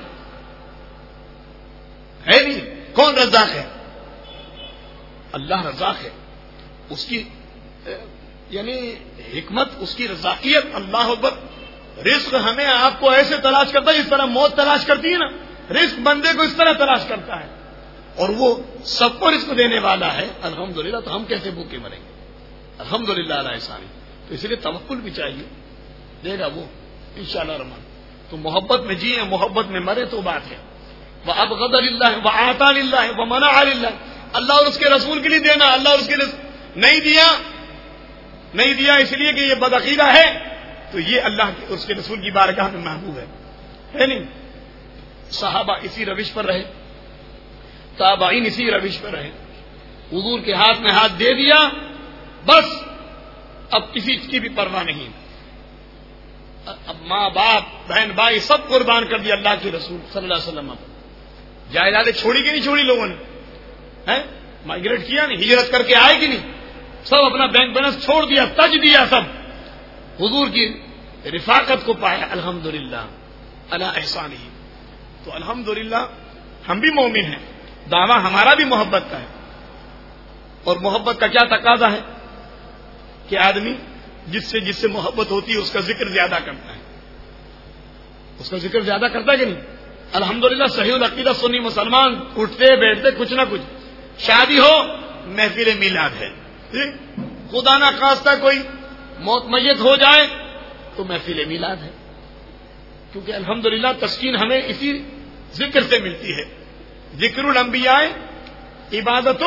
[SPEAKER 1] ہے نہیں. کون رزاق ہے؟ اللہ رزاق ہے. اس کی یعنی حکمت، اس کی رزاقیت. اللہ اکبر. رزق ہمیں آپ کو ایسے تلاش کرتا ہے جس طرح موت تلاش کرتی ہے نا، رزق بندے کو اس طرح تلاش کرتا ہے، اور وہ سب کو رزق دینے والا ہے. الحمدللہ. تو ہم کیسے بھوکے مریں گے؟ الحمدللہ علیہ ثانی. تو اس لیے توکل بھی چاہیے، دے گا وہ انشاءاللہ رحمان. تو محبت میں جیے، محبت میں مرے تو بات ہے. وَأَبْغَضَ لِلَّهِ وَآتَى لِلَّهِ وَمَنَعَ لِلَّهِ. اللہ اور اس کے رسول کے لیے دینا، اللہ اور اس کے لیے نہیں دیا نہیں دیا اس لیے کہ یہ بدعقیدہ ہے، تو یہ اللہ کے اس کے رسول کی بارگاہ میں محبوب ہے ہے نہیں. صحابہ اسی روش پر رہے، تابعین اسی روش پر رہے. حضور کے ہاتھ میں ہاتھ دے دیا، بس اب کسی کی بھی پرواہ نہیں. اب ماں باپ بہن بھائی سب قربان کر دیا اللہ کے رسول صلی اللہ علیہ وسلم. جائیدادیں چھوڑی کہ نہیں چھوڑی لوگوں نے؟ مائگریٹ کیا نہیں، ہجرت کر کے آئے کہ نہیں؟ سب اپنا بینک بیلنس چھوڑ دیا، تج دیا، سب حضور کی رفاقت کو پایا. الحمدللہ علی احسانہ. تو الحمدللہ ہم بھی مومن ہیں، دعویٰ ہمارا بھی محبت کا ہے. اور محبت کا کیا تقاضا ہے کہ آدمی جس سے جس سے محبت ہوتی ہے اس کا ذکر زیادہ کرتا ہے. اس کا ذکر زیادہ کرتا ہے کہ نہیں؟ الحمدللہ صحیح العقیدہ سنی مسلمان اٹھتے بیٹھتے کچھ نہ کچھ. شادی ہو محفل میلاد ہے، خدا نہ خواستہ کوئی موت میت ہو جائے تو محفل میلاد ہے. کیونکہ الحمدللہ تسکین ہمیں اسی ذکر سے ملتی ہے. ذکر الانبیاء عبادت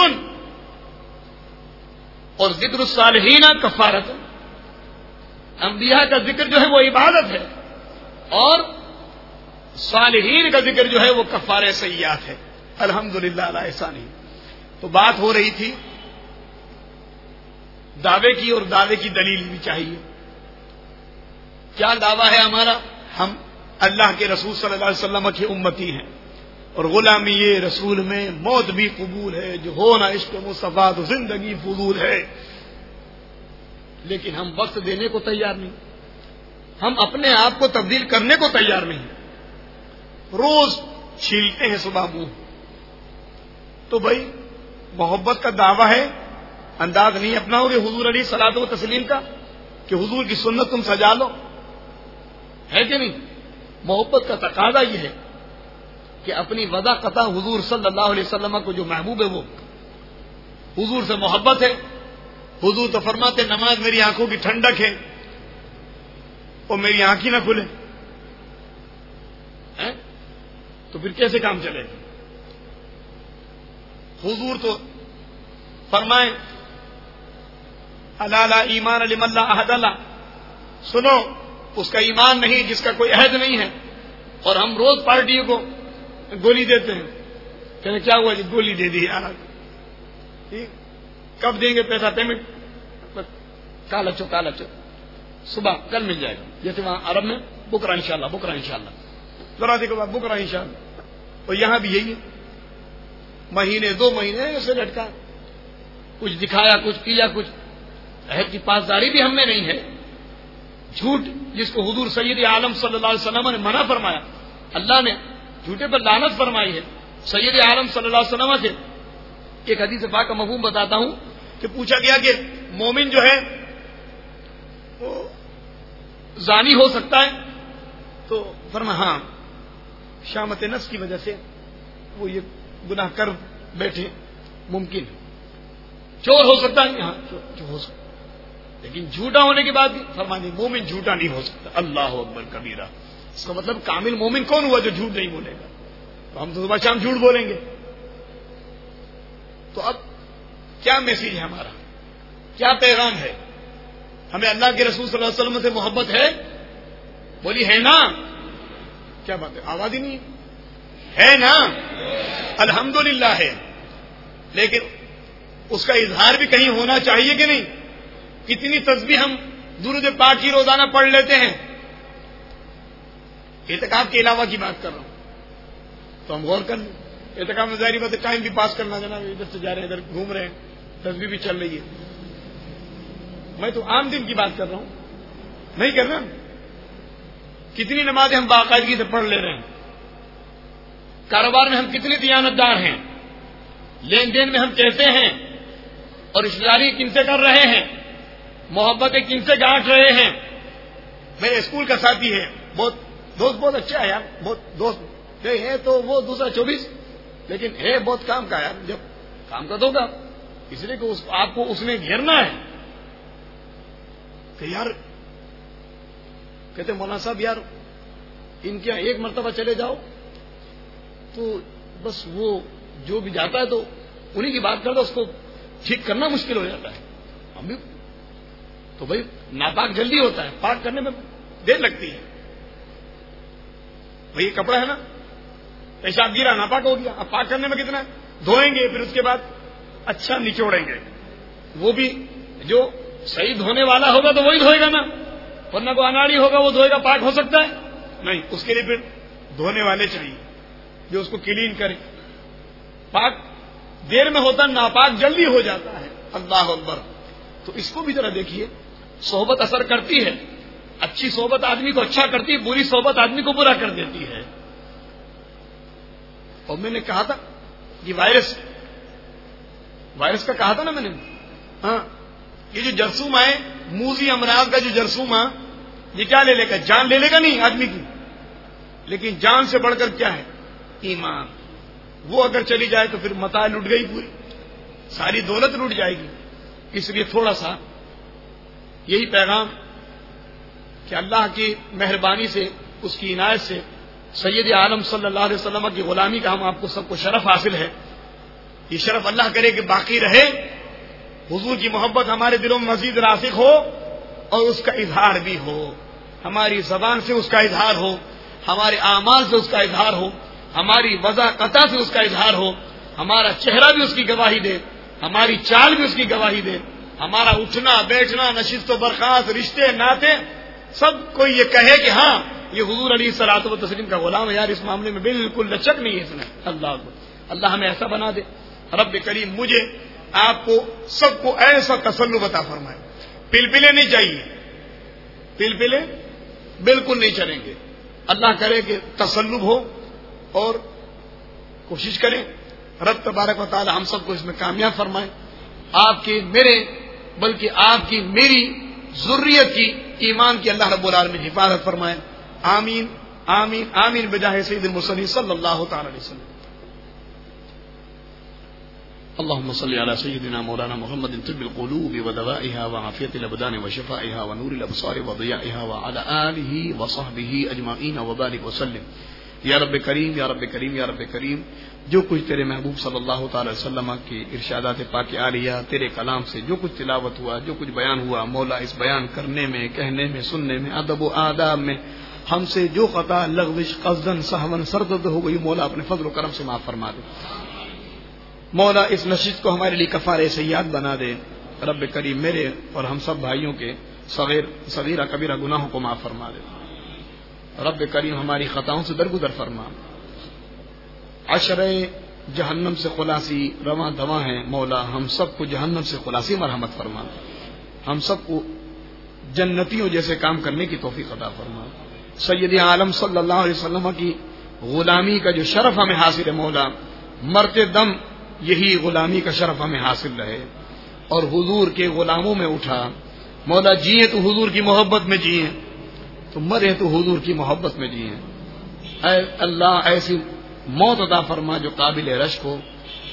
[SPEAKER 1] اور ذکر الصالحین کفارت. انبیاء کا ذکر جو ہے وہ عبادت ہے، اور صالحین کا ذکر جو ہے وہ کفارہ سیئات ہے. الحمدللہ علی احسانہ. تو بات ہو رہی تھی دعوے کی، اور دعوے کی دلیل بھی چاہیے. کیا دعویٰ ہے ہمارا؟ ہم اللہ کے رسول صلی اللہ علیہ وسلم کی امتی ہیں، اور غلامی یہ رسول میں موت بھی قبول ہے، جو ہونا عشق مصطفیٰ تو زندگی فضول ہے. لیکن ہم وقت دینے کو تیار نہیں. ہم اپنے آپ کو تبدیل کرنے کو تیار نہیں. روز چھیلتے ہیں صبح منہ. تو بھائی محبت کا دعویٰ ہے, انداز نہیں اپناؤ گے حضور علیہ صلاۃ و تسلیم کا کہ حضور کی سنت تم سجا لو, ہے کہ نہیں؟ محبت کا تقاضا یہ ہے کہ اپنی وضع قطع حضور صلی اللہ علیہ وسلم کو جو محبوب ہے وہ حضور سے محبت ہے. حضور تو فرماتے نماز میری آنکھوں کی ٹھنڈک ہے اور میری آنکھ ہی نہ کھلے, تو پھر کیسے کام چلے گا؟ حضور تو فرمائیں الا لا ایمان لمن لا عہد له, سنو اس کا ایمان نہیں جس کا کوئی عہد نہیں ہے. اور ہم روز پارٹیوں کو گولی دیتے ہیں, کہنے کیا ہوا جی گولی دے دی یار, کب دیں گے پیسہ پیمنٹ؟ کال اچھو کال اچھو صبح کل مل جائے گا, جیسے وہاں عرب میں بکرا انشاءاللہ بکرا انشاءاللہ ذرا دیکھو بات بکرا انشاءاللہ. اور یہاں بھی یہی ہے, مہینے دو مہینے اسے لٹکا, کچھ دکھایا کچھ کیا کچھ. عہد کی پاسداری بھی ہم میں نہیں ہے. جھوٹ جس کو حضور سید عالم صلی اللہ علیہ وسلم نے منع فرمایا, اللہ نے جھوٹے پر لعنت فرمائی ہے. سید عالم صلی اللہ علیہ وسلم سے ایک حدیث پاک کا مفہوم بتاتا ہوں کہ پوچھا گیا کہ مومن جو ہے وہ زانی ہو سکتا ہے؟ تو فرمایا ہاں, شامت نفس کی وجہ سے وہ یہ گناہ کر بیٹھے, ممکن چور ہو سکتا ہے, ہاں چور ہو سکتا, لیکن جھوٹا ہونے کے بعد فرمایا مومن جھوٹا نہیں ہو سکتا. اللہ اکبر کبیرہ. اس کا مطلب کامل مومن کون ہوا جو جھوٹ نہیں بولے گا؟ تو ہم تو صبح شام جھوٹ بولیں گے. تو اب کیا میسیج ہے ہمارا, کیا پیغام ہے؟ ہمیں اللہ کے رسول صلی اللہ علیہ وسلم سے محبت ہے؟ بولی ہے نا. کیا بات ہے, آواز ہی نہیں ہے نا؟ الحمدللہ ہے, لیکن اس کا اظہار بھی کہیں ہونا چاہیے کہ نہیں؟ کتنی تسبیح ہم درود پاک کی روزانہ پڑھ لیتے ہیں, اعتکاف کے علاوہ کی بات کر رہا ہوں, تو ہم غور کر لیں. اعتکاف میں ظاہری بات ہے ٹائم بھی پاس کرنا, جناب ادھر سے جا رہے ہیں ادھر گھوم رہے ہیں, تسبیح بھی چل رہی ہے. میں تو عام دن کی بات کر رہا ہوں, نہیں کر رہا. کتنی نمازیں ہم باقاعدگی سے پڑھ لے رہے ہیں, کاروبار میں ہم کتنے دیانتدار ہیں, لین دین میں ہم کیسے ہیں, اور رشتے داری کن سے کر رہے ہیں, محبتیں کن سے گانٹ رہے ہیں. میرے اسکول کا ساتھی ہے, بہت دوست بہت اچھا ہے یار, بہت دوست ہے تو وہ دوسرا چوبیس, لیکن ہے بہت کام کا یار. جب کام کا دو گا اس لیے کہ آپ کو اس میں گھیرنا ہے کہ یار کہتے مولانا صاحب یار ان کے یہاں ایک مرتبہ چلے جاؤ تو بس وہ جو بھی جاتا ہے تو انہیں کی بات کرتا, اس کو ٹھیک کرنا مشکل ہو جاتا ہے. ہم بھی تو بھائی ناپاک جلدی ہوتا ہے, پاک کرنے میں دیر لگتی ہے. بھائی یہ کپڑا ہے نا, پیشاب گرا ناپاک ہو گیا, اب پاک کرنے میں کتنا ہے, دھوئیں گے پھر اس کے بعد اچھا نچوڑیں گے. وہ بھی جو صحیح دھونے والا ہوگا تو وہی دھوئے گا نا, ورنہ کو اناڑی ہوگا وہ دھوئے گا, پاک ہو سکتا ہے نہیں. اس کے لیے پھر دھونے والے چاہیے جو اس کو کلین کرے. پاک دیر میں ہوتا, ناپاک جلدی ہو جاتا ہے. اللہ اکبر. تو اس کو بھی ذرا دیکھیے, صحبت اثر کرتی ہے. اچھی صحبت آدمی کو اچھا کرتی ہے, بری صحبت آدمی کو برا کر دیتی ہے. اور میں نے کہا تھا یہ وائرس وائرس کا کہا تھا نا میں نے, ہاں یہ جو جرثوم آئے, موذی امراض کا جو جرثوم آ, یہ کیا لے لے گا؟ جان لے لے گا نہیں آدمی کی, لیکن جان سے بڑھ کر کیا ہے؟ ایمان. وہ اگر چلی جائے تو پھر متاع لٹ گئی, پوری ساری دولت لٹ جائے گی. اس لیے تھوڑا سا یہی پیغام کہ اللہ کی مہربانی سے, اس کی عنایت سے سید عالم صلی اللہ علیہ وسلم کی غلامی کا ہم آپ کو سب کو شرف حاصل ہے. یہ شرف اللہ کرے کہ باقی رہے, حضور کی محبت ہمارے دلوں میں مزید راسخ ہو, اور اس کا اظہار بھی ہو, ہماری زبان سے اس کا اظہار ہو, ہمارے اعمال سے اس کا اظہار ہو, ہماری وضع قطع سے اس کا اظہار ہو, ہمارا چہرہ بھی اس کی گواہی دے, ہماری چال بھی اس کی گواہی دے, ہمارا اٹھنا بیٹھنا, نشست و برخاست, رشتے ناطے, سب کوئی یہ کہے کہ ہاں یہ حضور علیہ الصلوۃ والتسلیم کا غلام ہے. یار اس معاملے میں بالکل لچک نہیں ہے اس میں. اللہ اللہ ہمیں ایسا بنا دے. رب کریم مجھے آپ کو سب کو ایسا تسلط عطا فرمائے. پلپلے نہیں چاہیے, پلپلے بالکل نہیں چلیں گے. اللہ کرے کہ تسلب ہو اور کوشش کریں. رب تبارک و تعالی ہم سب کو اس میں کامیاب فرمائے. آپ کی میرے بلکہ آپ کی میری ذریت کی ایمان کی اللہ رب العالمین حفاظت فرمائے. آمین آمین آمین بجاہ سید المرسلین صلی اللہ تعالی علیہ وسلم. اللهم صل على سيدنا مولانا محمد طب القلوب ودوائها وعافية الأبدان وشفائها ونور الأبصار وضيائها وعلى آله وصحبه أجمعين وبارك وسلم. یا رب کریم یا رب کریم یا رب کریم، جو کچھ تیرے محبوب صلی اللہ تعالی وسلم کے ارشادات پاک عالیہ تیرے کلام سے جو کچھ تلاوت ہوا، جو کچھ بیان ہوا، مولا اس بیان کرنے میں، کہنے میں، سننے میں، ادب و آداب میں ہم سے جو خطا لغزش قصدن سہون سرزد ہو گئی، مولا اپنے فضل و کرم سے معاف فرما دے. مولا اس نشست کو ہمارے لیے کفارہ سیئات بنا دے. رب کریم میرے اور ہم سب بھائیوں کے صغیر صغیرہ کبیرہ گناہوں کو معاف فرما دے. رب کریم ہماری خطاؤں سے درگزر فرما. عشرے جہنم سے خلاصی رواں دواں ہیں، مولا ہم سب کو جہنم سے خلاصی مرحمت فرما. ہم سب کو جنتیوں جیسے کام کرنے کی توفیق عطا فرما. سید عالم صلی اللہ علیہ وسلم کی غلامی کا جو شرف ہمیں حاصل ہے، مولا مرتے دم یہی غلامی کا شرف ہمیں حاصل رہے اور حضور کے غلاموں میں اٹھا. مولا جیے تو حضور کی محبت میں جیے، تو مرے تو حضور کی محبت میں جیے. اے اللہ ایسی موت عطا فرما جو قابل رشک ہو،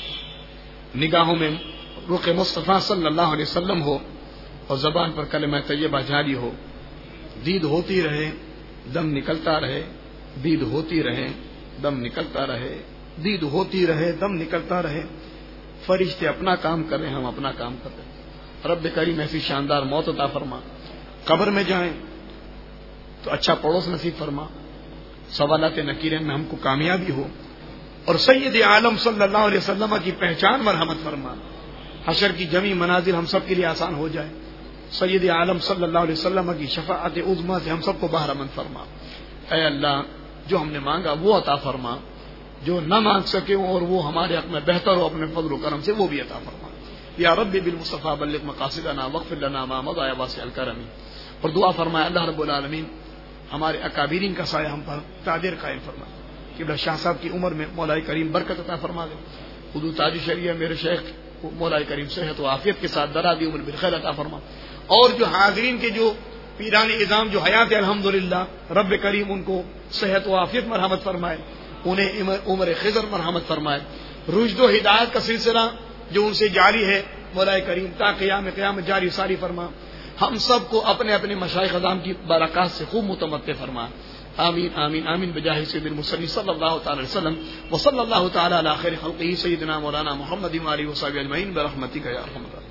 [SPEAKER 1] نگاہوں میں رخ مصطفیٰ صلی اللہ علیہ وسلم ہو اور زبان پر کلمہ طیبہ جاری ہو. دید ہوتی رہے دم نکلتا رہے، دید ہوتی رہے دم نکلتا رہے، دید ہوتی رہے دم نکلتا رہے. فرشتے اپنا کام کر رہے ہیں، ہم اپنا کام کر رہے ہیں. رب کریم ایسی شاندار موت عطا فرما. قبر میں جائیں تو اچھا پڑوس نصیب فرما، سوالات نکیرے میں ہم کو کامیابی ہو اور سید عالم صلی اللہ علیہ وسلم کی پہچان مرحمت فرما. حشر کی جمی منازل ہم سب کے لیے آسان ہو جائے. سید عالم صلی اللہ علیہ وسلم کی شفاعت عظمیٰ سے ہم سب کو بہرمند فرما. اے اللہ جو ہم نے مانگا وہ عطا فرما، جو نہ مانگ سکے اور وہ ہمارے حق میں بہتر ہو اپنے فضل و کرم سے وہ بھی عطا فرما. یا رب بالمصطفیٰ بلغ مقاصدنا واغفر لنا ما مضى يا واسع الكرم. اور دعا فرمائے اللہ رب العالمین ہمارے اکابرین کا سایہ ہم پر تعدیر قائم فرما. قبلہ شاہ صاحب کی عمر میں مولا کریم برکت عطا فرما دے. حضور تاج شریعہ میرے شیخ مولا کریم صحت و عافیت کے ساتھ درادی عمر بالخیر عطا فرما. اور جو حاضرین کے جو پیران اعظام جو حیات الحمدللہ، رب کریم ان کو صحت و عافیت مرحمت فرمائے، انہیں عمر خضر مرحمت فرمائے. رشد و ہدایت کا سلسلہ جو ان سے جاری ہے مولا کریم تا قیام قیامت جاری ساری فرما. ہم سب کو اپنے اپنے مشائخ اعظام کی برکات سے خوب متمتع فرما. آمین آمین آمین بجاہ سید المرسلین صلی اللہ تعالی علیہ وسلم وصلی اللہ تعالی علی خیر خلقہ سیدنا مولانا محمد و آلہ و صحبہ اجمعین برحمتک یا ارحم الراحمین.